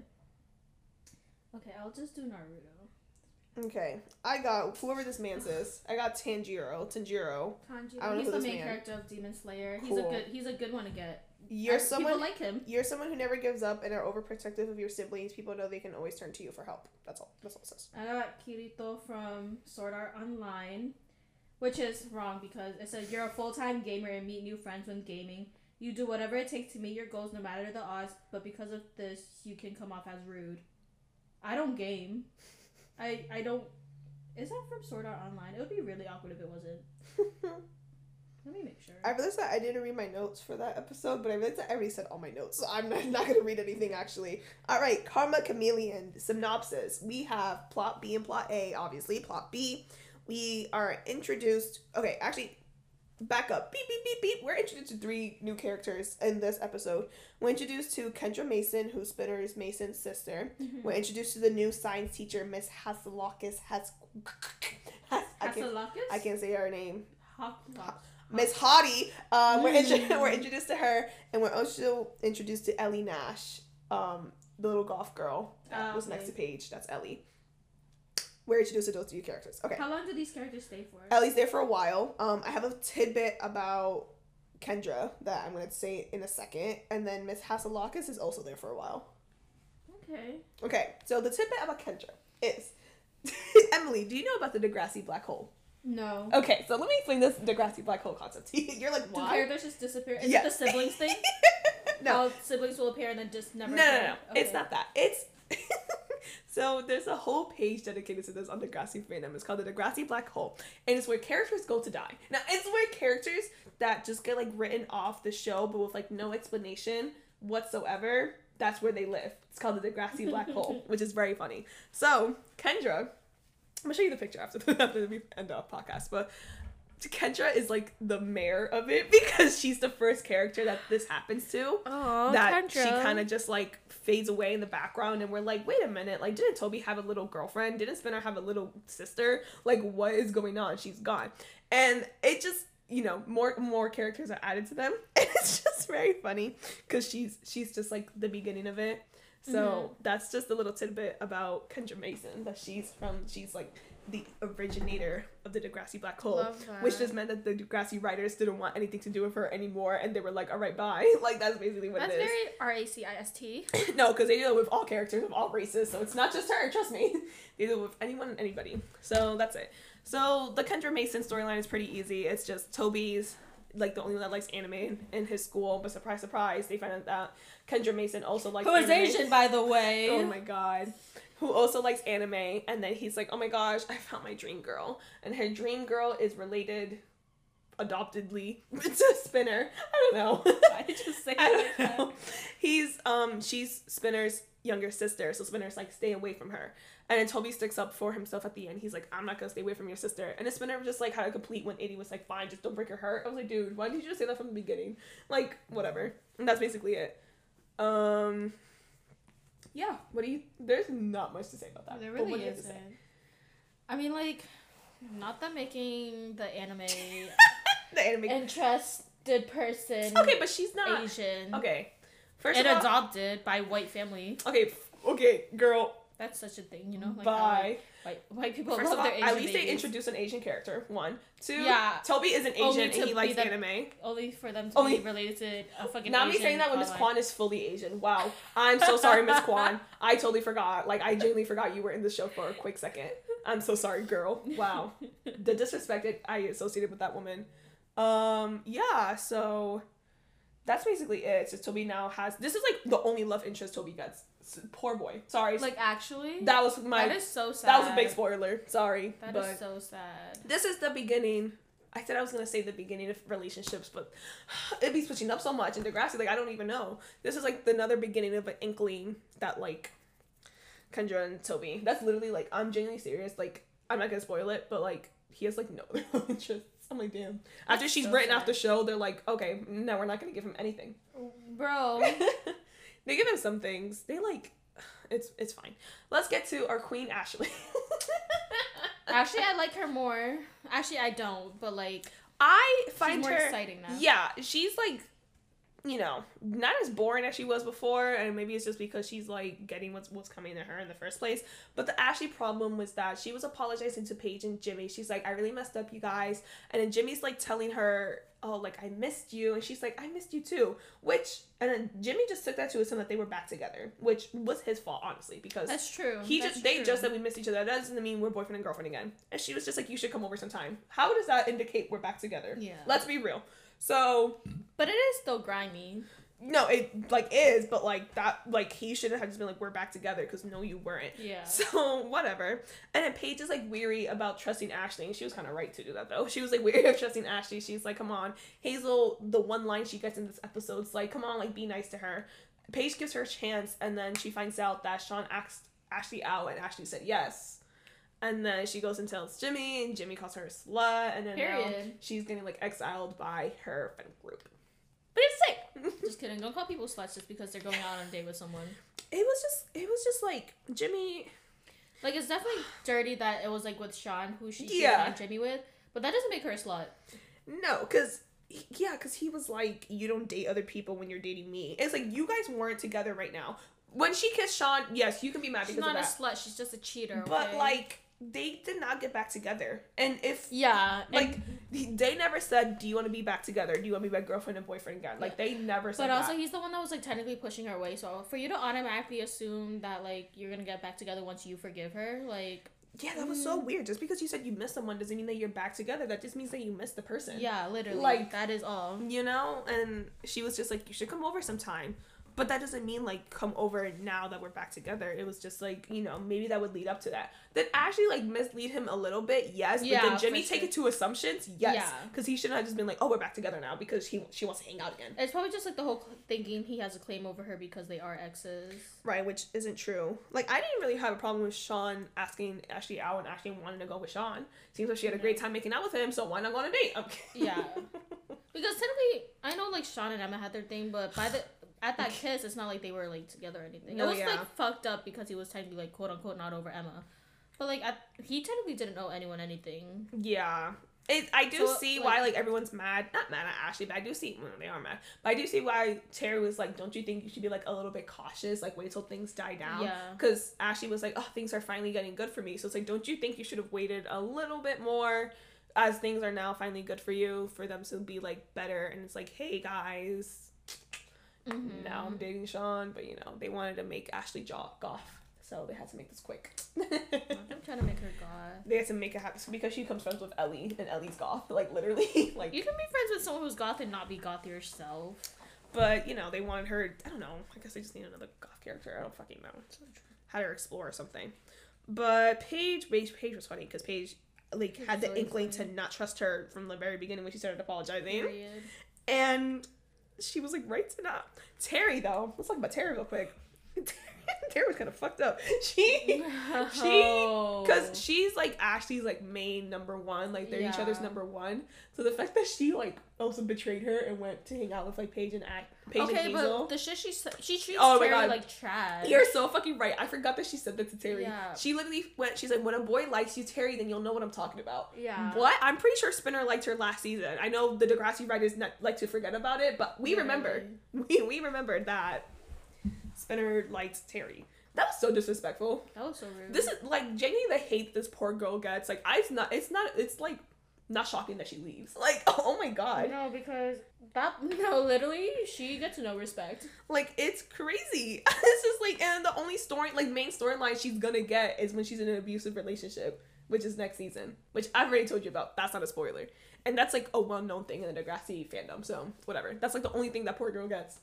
Okay, I'll just do Naruto. Okay, I got whoever this man says. I got Tanjiro. Tanjiro. Tanjiro. I don't he's know who the main man. character of Demon Slayer. Cool. He's a good. He's a good one to get. You're I, someone people like him. You're someone who never gives up and are overprotective of your siblings. People know they can always turn to you for help. That's all. That's all it says. I got Kirito from Sword Art Online, which is wrong because it says you're a full time gamer and meet new friends when gaming. You do whatever it takes to meet your goals no matter the odds, but because of this, you can come off as rude. I don't game. I I don't... Is that from Sword Art Online? It would be really awkward if it wasn't. Let me make sure. I realized that I didn't read my notes for that episode, but I realized that I already said all my notes, so I'm not, not going to read anything, actually. All right, Karma Chameleon, synopsis. We have plot B and plot A, obviously. Plot B, we are introduced... Okay, actually, back up. Beep, beep, beep, beep. We're introduced to three new characters in this episode. We're introduced to Kendra Mason, who's Spinner's Mason's sister. Mm-hmm. We're introduced to the new science teacher, Miss Hasalakis. Has, Has, I, can't, I can't say her name. Hawk. Miss Hottie, um, we're, intro- we're introduced to her, and we're also introduced to Ellie Nash, um, the little goth girl that oh, was okay. next to Paige. That's Ellie. We're introduced to those two characters. Okay. How long do these characters stay for? Ellie's there for a while. Um, I have a tidbit about Kendra that I'm going to say in a second, and then Miss Hasalakis is also there for a while. Okay. Okay, so the tidbit about Kendra is... Emily, do you know about the Degrassi black hole? No. Okay, so let me explain this Degrassi black hole concept to you. You're like, why? Do characters just disappear? Is yes. it the siblings thing? No. How siblings will appear and then just never No, appear? no, no. Okay. It's not that. It's... So there's a whole page dedicated to this on Degrassi fandom. It's called the Degrassi Black Hole. And it's where characters go to die. Now, it's where characters that just get, like, written off the show, but with, like, no explanation whatsoever, that's where they live. It's called the Degrassi Black Hole, which is very funny. So, Kendra... I'm gonna show you the picture after, the, after we end the podcast, but Kendra is like the mayor of it because she's the first character that this happens to. Oh, that Kendra. She kind of just like fades away in the background, and we're like, wait a minute, like didn't Toby have a little girlfriend? Didn't Spinner have a little sister? Like what is going on? She's gone, and it just you know more more characters are added to them, and it's just very funny because she's she's just like the beginning of it. So mm-hmm. that's just a little tidbit about Kendra Mason, that she's from, she's like the originator of the Degrassi Black Hole, which just meant that the Degrassi writers didn't want anything to do with her anymore, and they were like, all right, bye. Like, that's basically what that's it is. That's very R A C I S T. No, because they deal with all characters of all races, so it's not just her, trust me. They deal with anyone and anybody. So that's it. So the Kendra Mason storyline is pretty easy. It's just Toby's like the only one that likes anime in, in his school, but surprise, surprise, they find out that Kendra Mason also likes anime. Who is anime. Asian, by the way. Oh my god. Who also likes anime, and then he's like, oh my gosh, I found my dream girl. And her dream girl is related adoptedly to Spinner. I don't know. Why did you say I that? don't know. He's, um, she's Spinner's younger sister, so Spinner's like, stay away from her. And then Toby sticks up for himself at the end. He's like, I'm not gonna stay away from your sister. And then Spinner just like had a complete one eighty, was like, fine, just don't break her heart. I was like, dude, why did you just say that from the beginning? Like, whatever. And that's basically it. Um, yeah, what do you, there's not much to say about that. There really isn't. I mean, like, not that making the anime, the anime interested person. Okay, but she's not Asian. Okay. First and of all, adopted by white family. Okay, okay, girl. That's such a thing, you know? Like Bye. White, white people First love of all, their Asian at least babies. they introduce an Asian character. One. Two, yeah. Toby isn't Asian and he likes the, anime. Only for them to only, be related to a fucking Not Asian me saying that when Miss plotline. Kwan is fully Asian. Wow. I'm so sorry, Miss Kwan. I totally forgot. Like, I genuinely forgot you were in the show for a quick second. I'm so sorry, girl. Wow. The disrespect I associated with that woman. Um, yeah, so that's basically it. So Toby now has, this is like the only love interest Toby gets. Poor boy. Sorry. Like, actually? That was my... That is so sad. That was a big spoiler. Sorry. That but is so sad. This is the beginning. I said I was going to say the beginning of relationships, but it'd be switching up so much in Degrassi. Like, I don't even know. This is, like, another beginning of an inkling that, like, Kendra and Toby. That's literally, like, I'm genuinely serious. Like, I'm not going to spoil it, but, like, he has, like, no other interests. I'm like, damn. After That's she's so written sad. Off the show, they're like, okay, no, we're not going to give him anything. Bro. They give him some things. They, like, it's it's fine. Let's get to our queen, Ashley. Actually, I like her more. Actually, I don't, but, like, I find she's more her... exciting now. Yeah, she's, like, you know, not as boring as she was before, and maybe it's just because she's, like, getting what's, what's coming to her in the first place. But the Ashley problem was that she was apologizing to Paige and Jimmy. She's like, I really messed up, you guys. And then Jimmy's, like, telling her, oh, like, I missed you. And she's like, I missed you too. Which, and then Jimmy just took that to assume that they were back together, which was his fault, honestly, because that's true. He That's just they true. just said we missed each other. That doesn't mean we're boyfriend and girlfriend again. And she was just like, you should come over sometime. How does that indicate we're back together? Yeah. Let's be real. So But it is still grimy. No, it, like, is, but, like, that, like, he shouldn't have just been like, we're back together, because no, you weren't. Yeah. So, whatever. And then Paige is, like, weary about trusting Ashley, and she was kind of right to do that, though. She was, like, weary of trusting Ashley. She's like, come on. Hazel, the one line she gets in this episode is like, come on, like, be nice to her. Paige gives her a chance, and then she finds out that Sean asked Ashley out, and Ashley said yes. And then she goes and tells Jimmy, and Jimmy calls her a slut, and then Period. now she's getting, like, exiled by her friend group. But it's sick. Just kidding. Don't call people sluts just because they're going out on a date with someone. It was just, it was just like Jimmy. Like, it's definitely dirty that it was like with Sean, who she yeah. cheated on Jimmy with, but that doesn't make her a slut. No, because yeah, because he was like, you don't date other people when you're dating me. It's like you guys weren't together right now. When she kissed Sean, yes, you can be mad she's because of that. She's not a slut. She's just a cheater. But okay? like. They did not get back together. And if... Yeah. Like, and, they never said, do you want to be back together? Do you want to be my girlfriend and boyfriend again? Like, they never said But also, that. he's the one that was, like, technically pushing her away. So, for you to automatically assume that, like, you're going to get back together once you forgive her, like... Yeah, that was mm. so weird. Just because you said you miss someone doesn't mean that you're back together. That just means that you miss the person. Yeah, literally. Like, that is all. You know? And she was just like, you should come over sometime. But that doesn't mean, like, come over now that we're back together. It was just, like, you know, maybe that would lead up to that. Did Ashley, like, mislead him a little bit? Yes. But yeah, did Jimmy take sure. it to assumptions? Yes. Yeah. Because he shouldn't have just been like, oh, we're back together now because he, she wants to hang out again. It's probably just, like, the whole thinking he has a claim over her because they are exes. Right, which isn't true. Like, I didn't really have a problem with Sean asking Ashley out and Ashley wanting to go with Sean. Seems like she had a great time making out with him, so why not go on a date? Okay. Yeah. Because technically, I know, like, Sean and Emma had their thing, but by the... At that kiss, it's not like they were, like, together or anything. No, it was, yeah. like, fucked up because he was technically, like, quote-unquote not over Emma. But, like, at, he technically didn't know anyone anything. Yeah. It, I do so, see like, why, like, everyone's mad. Not mad at Ashley, but I do see... Well, they are mad. But I do see why Terry was like, don't you think you should be, like, a little bit cautious? Like, wait till things die down? Yeah. Because Ashley was like, oh, things are finally getting good for me. So it's like, don't you think you should have waited a little bit more as things are now finally good for you for them to be, like, better? And it's like, hey, guys... Mm-hmm. Now I'm dating Sean, but you know, they wanted to make Ashley goth, so they had to make this quick. I'm trying to make her goth. They had to make it happen because she becomes friends with Ellie, and Ellie's goth, like literally. Like you can be friends with someone who's goth and not be goth yourself. But you know, they wanted her. I don't know. I guess they just need another goth character. I don't fucking know. Had her explore or something. But Paige, Paige, Paige was funny because Paige like Paige had the inkling funny. to not trust her from the very beginning when she started apologizing, Period. and. She was like, right to not. Terry, though. Let's talk about Terry real quick. Terry was kind of fucked up. She, oh. she, because she's like Ashley's like main number one. Like they're yeah. each other's number one. So the fact that she like also betrayed her and went to hang out with like Paige and Act, Paige okay, and Hazel. But the shit she she treats oh Terry like trash. You're so fucking right. I forgot that she said that to Terry. Yeah. She literally went. She's like, when a boy likes you, Terry, then you'll know what I'm talking about. Yeah. What? I'm pretty sure Spinner liked her last season. I know the Degrassi writers not like to forget about it, but we yeah. remember. We we remembered that Spinner liked Terry. That was so disrespectful. That was so rude. This is like Jamie the hate this poor girl gets. Like I it's not it's not it's like not shocking that she leaves. Like, oh my god. No, because that no, literally she gets no respect. Like it's crazy. It's just like and the only story like main storyline she's gonna get is when she's in an abusive relationship, which is next season. Which I've already told you about. That's not a spoiler. And that's like a well known thing in the Degrassi fandom, so whatever. That's like the only thing that poor girl gets.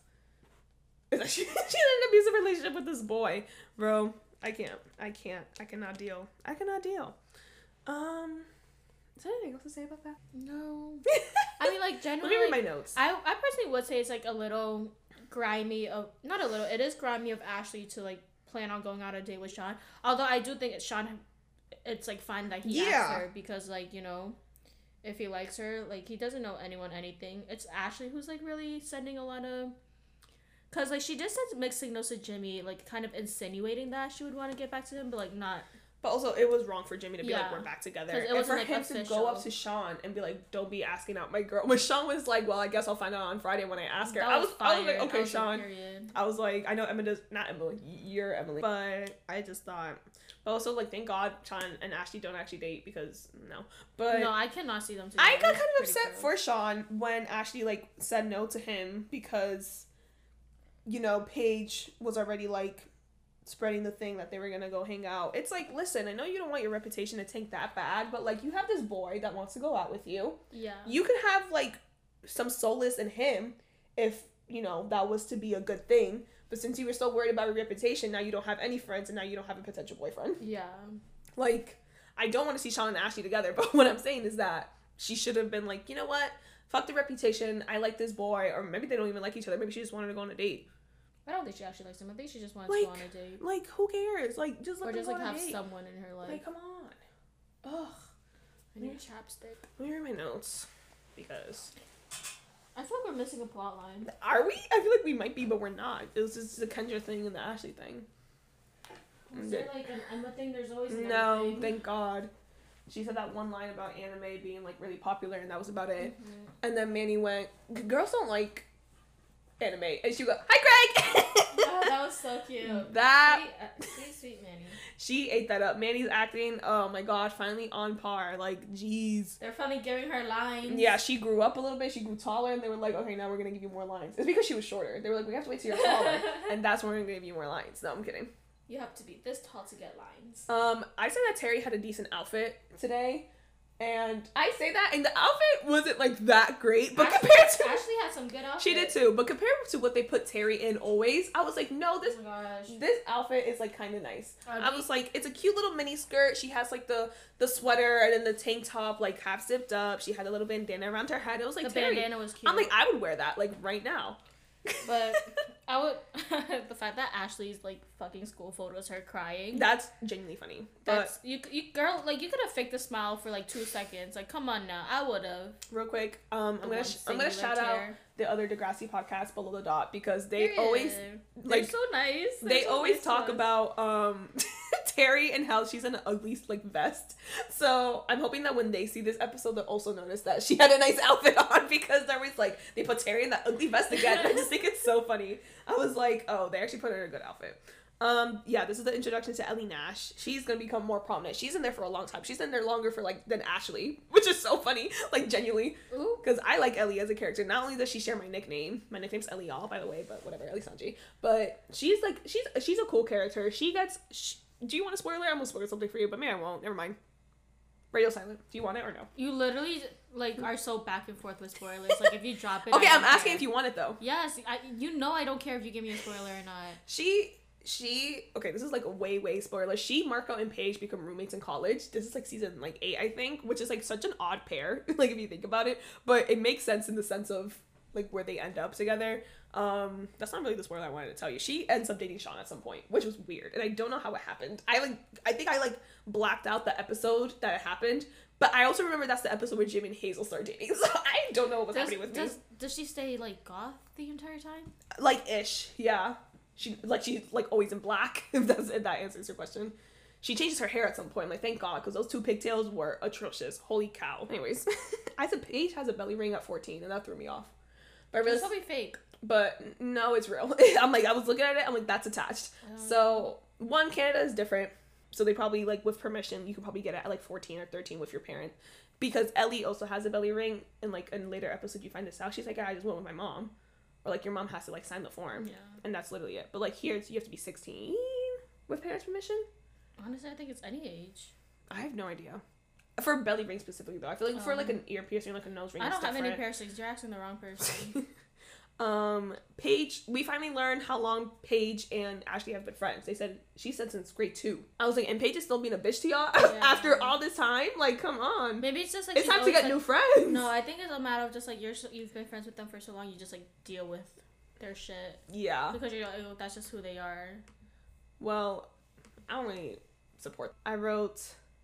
Is that she, she's in an abusive relationship with this boy. Bro, I can't. I can't. I cannot deal. I cannot deal. Um, is there anything else to say about that? No. I mean, like, generally... Let me read my notes. I, I personally would say it's, like, a little grimy of... Not a little. It is grimy of Ashley to, like, plan on going out on a date with Sean. Although I do think it's Sean... It's, like, fine that he yeah. asked her because, like, you know... If he likes her, like, he doesn't know anyone anything. It's Ashley who's, like, really sending a lot of... Because, like, she just sent mixed signals to Jimmy, like, kind of insinuating that she would want to get back to him, but, like, not... But also, it was wrong for Jimmy to be yeah. like, we're back together. It and for like, him official. to go up to Sean and be like, don't be asking out my girl. When Sean was like, well, I guess I'll find out on Friday when I ask her. That I was, was I was like, okay, was Sean. I was like, I know Emma does... Not Emily. You're Emily. But I just thought... But also, like, thank God Sean and Ashley don't actually date because, no. But no, I cannot see them together. I got kind of upset cool. for Sean when Ashley, like, said no to him because... You know, Paige was already, like, spreading the thing that they were gonna go hang out. It's like, listen, I know you don't want your reputation to tank that bad, but, like, you have this boy that wants to go out with you. Yeah. You could have, like, some solace in him if, you know, that was to be a good thing. But since you were so worried about your reputation, now you don't have any friends, and now you don't have a potential boyfriend. Yeah. Like, I don't want to see Sean and Ashley together, but what I'm saying is that she should have been like, you know what? Fuck the reputation. I like this boy. Or maybe they don't even like each other. Maybe she just wanted to go on a date. I don't think she actually likes him. I think she just wanted like, to go on a date. Like, who cares? Like, just let or just them like go on have a date. someone in her life. Like, come on. Ugh. I need chapstick. Let me read my notes. Because... I feel like we're missing a plot line. Are we? I feel like we might be, but we're not. It was just the Kendra thing and the Ashley thing. Is there like an Emma thing? There's always an No, Emma thing. thank God. She said that one line about anime being like really popular, and that was about it. Mm-hmm. And then Manny went, "Girls don't like anime," and she go, "Hi, Greg." Oh, that was so cute. That sweet, uh, sweet, sweet Manny. She ate that up. Manny's acting, oh my God, finally on par. Like, jeez. They're finally giving her lines. Yeah, she grew up a little bit. She grew taller, and they were like, "Okay, now we're gonna give you more lines." It's because she was shorter. They were like, "We have to wait till you're taller, and that's when we're gonna give you more lines." No, I'm kidding. You have to be this tall to get lines. Um, I said that Terry had a decent outfit today, and I say that, and the outfit wasn't like that great, but Ashley, compared to Ashley had some good outfits. she did too, but compared to what they put Terry in always, I was like, no, this oh my gosh. this outfit is like kind of nice. Are I they- was like, it's a cute little mini skirt. She has like the the sweater and then the tank top like half zipped up. She had a little bandana around her head. It was like the Terry. bandana was cute. I'm like, I would wear that like right now. But I would the fact that Ashley's like fucking school photos her crying. That's genuinely funny. But That's you, you girl like you could have faked a smile for like two seconds. Like come on now, I would have. real quick, um, I'm The gonna one sh- I'm gonna singular shout out tear. the other Degrassi podcast, Below the Dot, because they Period. always They're like so nice. They're they so always nice talk to us. about um Terry and how she's in an ugly like vest. So I'm hoping that when they see this episode, they'll also notice that she had a nice outfit on, because they're always like, they put Terry in that ugly vest again. And I just think it's so funny. I was like, oh, they actually put her in a good outfit. Um, yeah, this is the introduction to Ellie Nash. She's gonna become more prominent. She's in there for a long time. She's in there longer for like than Ashley, which is so funny. Like genuinely, Ooh. because I like Ellie as a character. Not only does she share my nickname, my nickname's Ellie All, by the way, but whatever, Ellie Sanji. But she's like, she's she's a cool character. She gets. She, do you want a spoiler? I'm gonna spoil something for you, but maybe I won't. Never mind. Radio silent. Do you want it or no? You literally like are so back and forth with spoilers. Like if you drop it. Okay, I I'm don't asking care. if you want it though. Yes, I, you know I don't care if you give me a spoiler or not. She she okay, this is like a way way spoiler. She, Marco, and Paige become roommates in college. This is like season like eight, I think, which is like such an odd pair, like if you think about it. But it makes sense in the sense of like where they end up together. Um, that's not really the spoiler I wanted to tell you. She ends up dating Sean at some point, which was weird, and I don't know how it happened. I like I think I like blacked out the episode that it happened. But I also remember that's the episode where Jim and Hazel start dating. So I don't know what was Does, happening with does, me. does she stay like goth the entire time? Like ish, yeah. She like she's like always in black. If that's if that answers your question. She changes her hair at some point. Like thank God, because those two pigtails were atrocious. Holy cow. Anyways, I said Paige has a belly ring at fourteen, and that threw me off. But I really, It's probably fake. but no, it's real. I'm like I was looking at it. I'm like that's attached. Um, So one, Canada is different. So they probably like with permission, you could probably get it at like fourteen or thirteen with your parent. Because Ellie also has a belly ring, and like in later episode you find this out. She's like, yeah, I just went with my mom, or like your mom has to like sign the form, Yeah. and that's literally it. But like here, it's, you have to be sixteen with parents' permission. Honestly, I think it's any age. I have no idea. For for belly ring specifically though. I feel like for like an ear piercing, like a nose ring, I it's don't have any different. piercings. You're asking the wrong person. um, Paige, we finally learned how long Paige and Ashley have been friends. They said she said since grade two. I was like, and Paige is still being a bitch to y'all Yeah. after all this time. Like, come on. Maybe it's just like It's she's time to always, get like- new friends. No, I think it's a matter of just like you're so, you've been friends with them for so long, you just like deal with their shit Yeah. because you're like, oh, that's just who they are. Well, I don't really support. I wrote.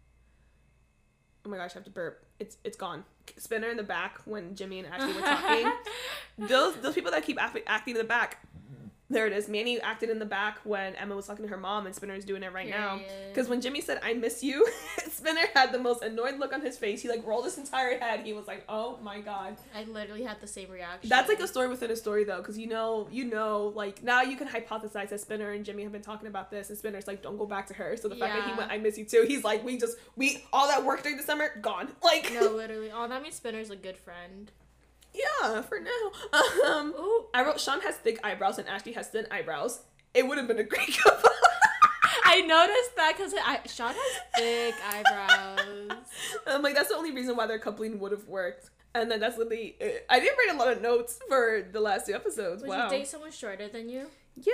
Oh my gosh, I have to burp. It's it's gone. Spinner in the back when Jimmy and Ashley were talking. those those people that keep act- acting in the back. There it is. Manny acted in the back when Emma was talking to her mom, and Spinner is doing it right now. Period. Because when Jimmy said, "I miss you," Spinner had the most annoyed look on his face. He like rolled his entire head. He was like, "Oh my god." I literally had the same reaction. That's like a story within a story though, because you know, you know, like now you can hypothesize that Spinner and Jimmy have been talking about this, and Spinner's like, "Don't go back to her." So the fact that he Yeah. went, "I miss you too," he's like, "We just we all that work during the summer gone." Like, No, literally. Oh, that means Spinner's a good friend. yeah, for now. Um, Ooh. I wrote Sean has thick eyebrows and Ashley has thin eyebrows. It would have been a great couple. I noticed that because Sean has thick eyebrows. I'm like, that's the only reason why their coupling would have worked. And then that's literally it. I didn't write a lot of notes for the last two episodes. Would wow. you date someone shorter than you? Yeah.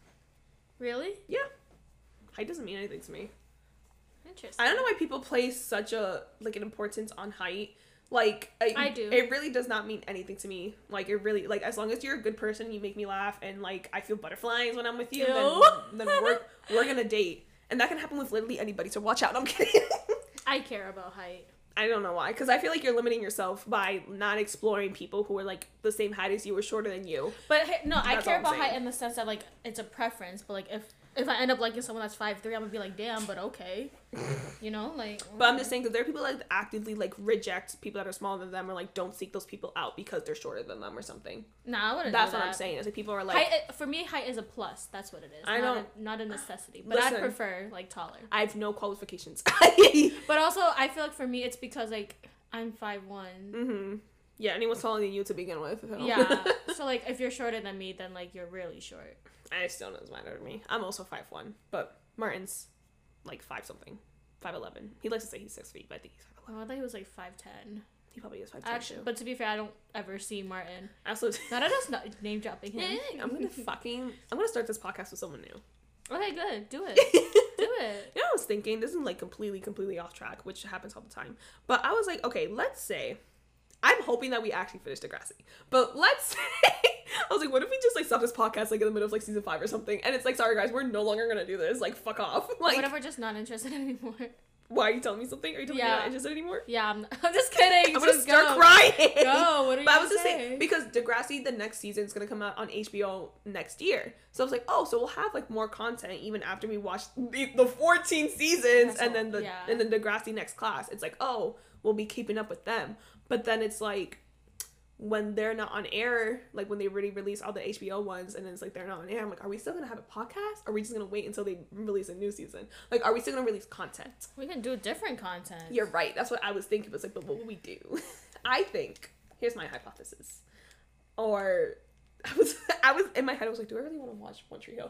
Really? Yeah. Height doesn't mean anything to me. Interesting. I don't know why people place such a, like, an importance on height. Like, I, I do. It really does not mean anything to me. Like, it really, like, as long as you're a good person and you make me laugh and, like, I feel butterflies when I'm with you, then, then we're, we're gonna date. And that can happen with literally anybody, so watch out. I'm kidding. I care about height. I don't know why, because I feel like you're limiting yourself by not exploring people who are, like, the same height as you or shorter than you. But, no, I That's care all I'm about height saying. in the sense that, like, it's a preference, but, like, if If I end up liking someone that's five three, I'm gonna be like, damn, but okay. You know, like... But I'm just saying that there are people that actively, like, reject people that are smaller than them or, like, don't seek those people out because they're shorter than them or something. Nah, I wouldn't That's do what that. I'm saying. Is like people are like... Height, for me, height is a plus. That's what it is. I not don't... A, not a necessity. But Listen, I prefer, like, taller. I have no qualifications. But also, I feel like for me, it's because, like, I'm five one. Mm-hmm. Yeah, anyone's taller than you to begin with. So. Yeah. So, like, if you're shorter than me, then, like, you're really short. I still doesn't matter to me. I'm also five one, but Martin's like five something, five eleven. He likes to say he's six feet, but I think he's five Oh, eleven. I thought he was like five ten. He probably is five ten Actually, too. but to be fair, I don't ever see Martin. Absolutely. Not just not name dropping him. I'm gonna fucking. I'm gonna start this podcast with someone new. Okay, good. Do it. Do it. You know, I was thinking this is like completely, completely off track, which happens all the time. But I was like, okay, let's say. I'm hoping that we actually finish Degrassi. But let's say, I was like, what if we just, like, stop this podcast, like, in the middle of, like, season five or something? And it's like, sorry, guys, we're no longer gonna do this. Like, fuck off. Like, what if we're just not interested anymore? Why, are you telling me something? Are you telling Yeah. me you're not interested anymore? Yeah, I'm, I'm just kidding. I'm gonna Just start go. crying. Go. What are you But I gonna was just say? saying, because Degrassi, the next season, is gonna come out on H B O next year. So I was like, oh, so we'll have, like, more content even after we watch the, the fourteen seasons That's and all- then the yeah. and then Degrassi next class. It's like, oh, we'll be keeping up with them. But then it's like, when they're not on air, like when they really release all the H B O ones and then it's like they're not on air, I'm like, are we still gonna have a podcast? Or are we just gonna wait until they release a new season? Like, are we still gonna release content? We can do different content. You're right. That's what I was thinking. It was like, but what will we do? I think, here's my hypothesis. Or I was I was in my head I was like, do I really want to watch One Tree Hill?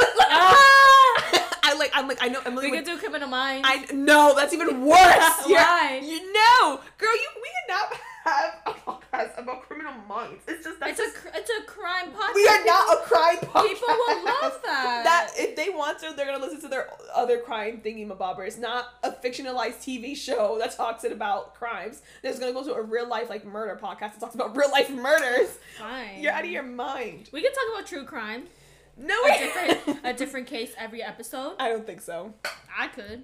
I like I'm like I know Emily. We would, could do Criminal Minds. I no, that's even worse. Why? You're, you know, girl, you we cannot have a podcast about criminal minds. It's just that's It's a just, cr- it's a crime podcast. we are not a crime podcast. People will love that. That if they want to, they're gonna listen to their other crime thingy mabobbers, not a fictionalized T V show that talks it about crimes. They're just gonna go to a real life like murder podcast that talks about real life murders. Fine. You're out of your mind. We can talk about true crime. No, A way. different a different case every episode. I don't think so. I could.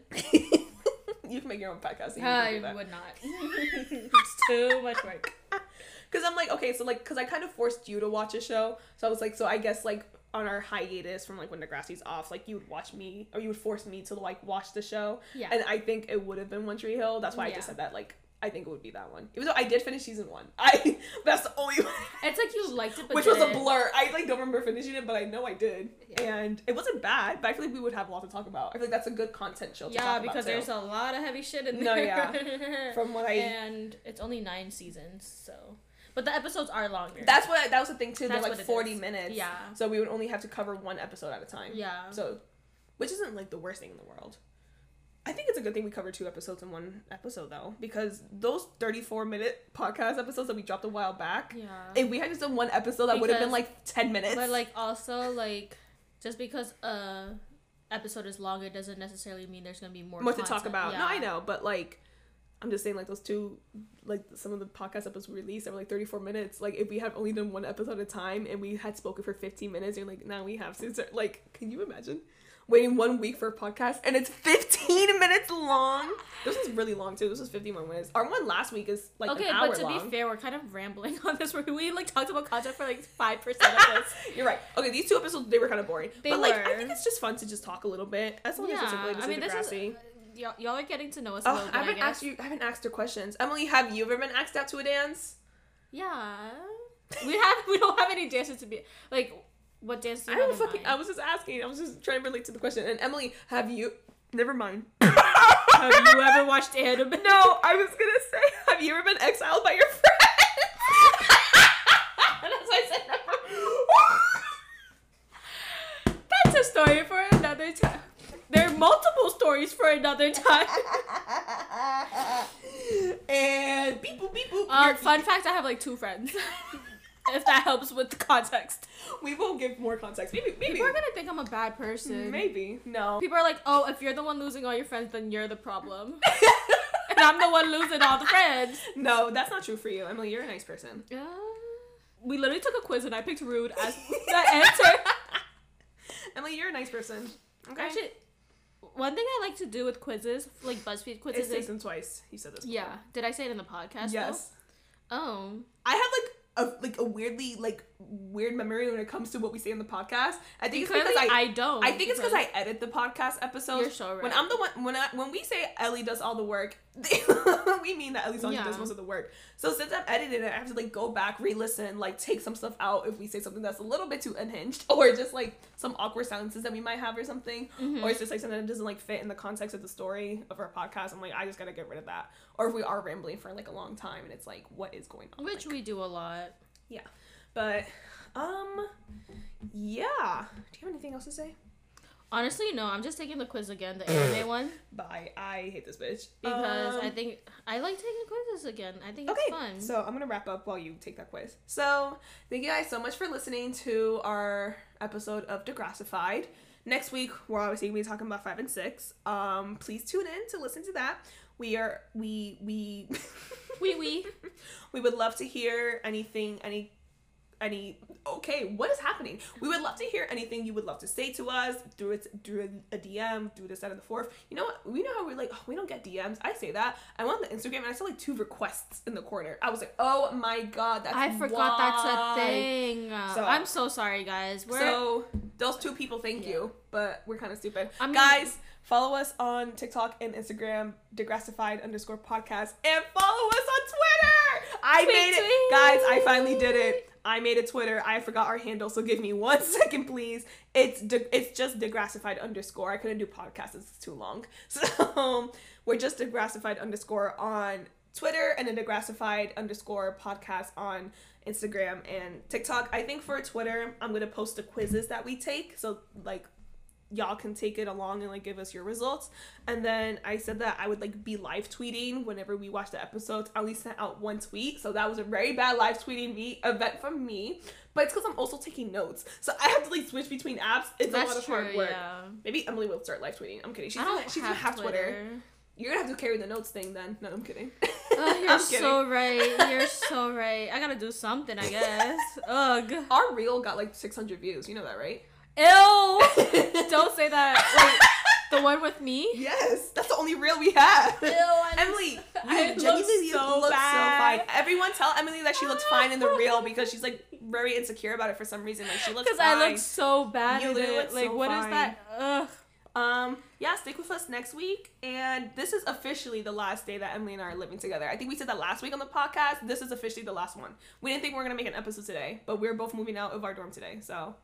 You can make your own podcast. And you I can do that. would not. It's too much work. Because I'm like, okay, so like, because I kind of forced you to watch a show. So I was like, so I guess like on our hiatus from like when Degrassi's off, like you would watch me, or you would force me to like watch the show. Yeah. And I think it would have been One Tree Hill. That's why I Yeah. just said that. Like, I think it would be that one. Even though I did finish season one. I That's the only one. It's like you liked it, but Which was a didn't. blur. I like don't remember finishing it, but I know I did. Yeah. And it wasn't bad, but I feel like we would have a lot to talk about. I feel like that's a good content show to Yeah, talk because about, there's too. a lot of heavy shit in No, there. yeah. From what I... And it's only nine seasons, so. But the episodes are longer. That's what that was the thing too. They're That's like what it forty is. minutes. Yeah. So we would only have to cover one episode at a time. Yeah. So, which isn't like the worst thing in the world. I think it's a good thing we cover two episodes in one episode though, because those thirty-four minute podcast episodes that we dropped a while back, Yeah. if we had just done one episode, that would have been Because- like ten minutes. But like also like just because a episode is longer doesn't necessarily mean there's gonna be more more to content. talk about. Yeah. No, I know, but like. I'm just saying, like, those two, like, some of the podcast episodes we released that were, like, thirty-four minutes. Like, if we had only done one episode at a time and we had spoken for fifteen minutes, and, like, now we have to start, like, can you imagine? Waiting one week for a podcast, and it's fifteen minutes long? This was really long, too. This was fifty-one minutes. Our one last week is, like, Okay, an hour but to long. be fair, we're kind of rambling on this. Where we like talked about content for like five percent of this. You're right. Okay, these two episodes, they were kind of boring. They but, like, I were. think it's just fun to just talk a little bit. As long as it's related I to mean, this Degrassi. is y'all, y'all are getting to know us a Oh, little bit. I I, haven't guess. asked you. I haven't asked her questions. Emily, have you ever been asked out to a dance? Yeah, we have. We don't have any dances to be like. What dance do I you don't have in fucking. mind? I was just asking. I was just trying to relate to the question. And Emily, have you? Never mind. Have you ever watched anime? No, I was gonna say, have you ever been exiled by your friends? That's why I said never. That's a story for another time. There are multiple stories for another time. And beep boop beep boop. Um, Uh, fun fact: I have like two friends. If that helps with the context. We will give more context. Maybe, maybe. People are gonna think I'm a bad person. Maybe. No. People are like, oh, if you're the one losing all your friends, then you're the problem. And I'm the one losing all the friends. No, that's not true for you. Emily, you're a nice person. Uh, we literally took a quiz and I picked rude as the answer. Emily, you're a nice person. Okay. Actually, one thing I like to do with quizzes, like BuzzFeed quizzes, it's taken twice. You said this before. Yeah. Did I say it in the podcast? Yes. Though? Oh. I have like a like a weirdly like weird memory when it comes to what we say in the podcast. I think Clearly, it's because I I don't. I think it's because I edit the podcast episodes. You're so right. When I'm the one when I when we say Ellie does all the work, we mean that Ellie's on yeah. does most of the work. So since I'm editing it, I have to like go back, re-listen, like take some stuff out if we say something that's a little bit too unhinged, or just like some awkward silences that we might have or something, mm-hmm. or it's just like something that doesn't like fit in the context of the story of our podcast. I'm like, I just gotta get rid of that. Or if we are rambling for like a long time and it's like, what is going on? Which like, we do a lot. Yeah. But, um, yeah. Do you have anything else to say? Honestly, no. I'm just taking the quiz again, the anime one. Bye. I hate this bitch. Because um, I think, I like taking quizzes again. I think okay, it's fun. So I'm going to wrap up while you take that quiz. So, thank you guys so much for listening to our episode of Degrassified. Next week, we're obviously going to be talking about five and six. Um, please tune in to listen to that. We are, we, we... we, we. We would love to hear anything, any... any okay what is happening we would love to hear anything you would love to say to us through it through a D M, through the side of the fourth. You know what, we know how we're like, oh, we don't get D Ms. I say that I went on the Instagram and I saw like two requests in the corner. I was like, oh my god, that's I forgot why. That's a thing. So I'm so sorry, guys. We're... so those two people, thank yeah. you, but we're kind of stupid. I mean, guys, follow us on TikTok and Instagram, Degrassified underscore podcast, and follow us on Twitter. I tweet, made it, tweet. Guys. I finally did it. I made a Twitter. I forgot our handle, so give me one second, please. It's de- it's just Degrassified underscore. I couldn't do podcasts; it's too long. So we're just Degrassified underscore on Twitter, and then Degrassified underscore podcast on Instagram and TikTok. I think for Twitter, I'm gonna post the quizzes that we take, so like y'all can take it along and like give us your results. And then I said that I would like be live tweeting whenever we watch the episodes. I only sent out one tweet, so that was a very bad live tweeting me event from me. But it's because I'm also taking notes, so I have to like switch between apps. It's That's a lot of true, hard work. Yeah. Maybe Emily will start live tweeting. I'm kidding. She's I don't she's have, have Twitter. Twitter. You're gonna have to carry the notes thing then. No, I'm kidding. Oh, you're I'm so right. You're so right. I gotta do something, I guess. Ugh. Our reel got like six hundred views. You know that, right? Ew! Don't say that. Wait, the one with me? Yes, that's the only reel we have. Ew, I'm Emily, I you genuinely so look bad. so fine. Everyone tell Emily that she looks fine in the reel because she's like very insecure about it for some reason. Like she looks fine. Because I look so bad. You in literally it. look Like so what fine. is that? Ugh. Um, yeah, stick with us next week. And this is officially the last day that Emily and I are living together. I think we said that last week on the podcast. This is officially the last one. We didn't think we were going to make an episode today, but we're both moving out of our dorm today. So,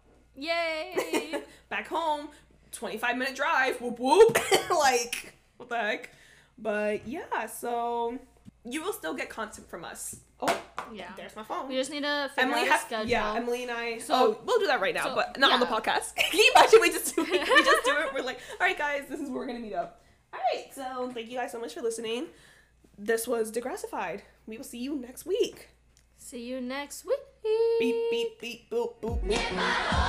yay! Back home, twenty-five minute drive. Whoop whoop. Like, what the heck? But yeah, so you will still get content from us. Oh, yeah. There's my phone. We just need to figure Emily out has, a schedule. Yeah, Emily and I. So, oh, we'll do that right now, so, but not yeah. on the podcast. Can you imagine we just do it? We just do it. We're like, all right, guys, this is where we're gonna meet up. All right, so thank you guys so much for listening. This was Degrassified. We will see you next week. See you next week. Beep beep beep boop boop. boop. If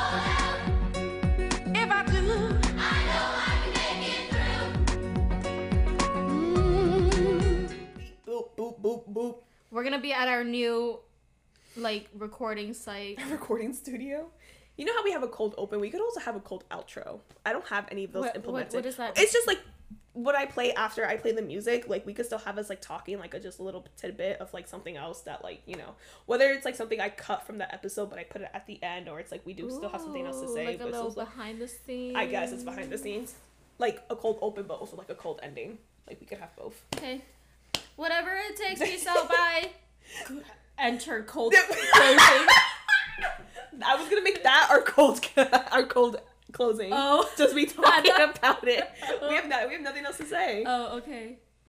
I do, if I do, I know I can make it through. Mm. Beep boop boop boop boop. We're gonna be at our new, like, recording site. Recording studio? You know how we have a cold open? We could also have a cold outro. I don't have any of those what, implemented. What, what is that? It's just, like, what I play after I play the music. Like, we could still have us, like, talking, like, a just a little tidbit of, like, something else that, like, you know, whether it's, like, something I cut from the episode, but I put it at the end, or it's, like, we do Ooh, still have something else to say. Like a but little it's also, behind the scenes. I guess it's behind the scenes. Like, a cold open, but also, like, a cold ending. Like, we could have both. Okay. Whatever it takes, peace out, bye. Enter cold closing. I was gonna make that our cold our cold closing. Oh, just be talking about it. We have no, we have nothing else to say. Oh, okay.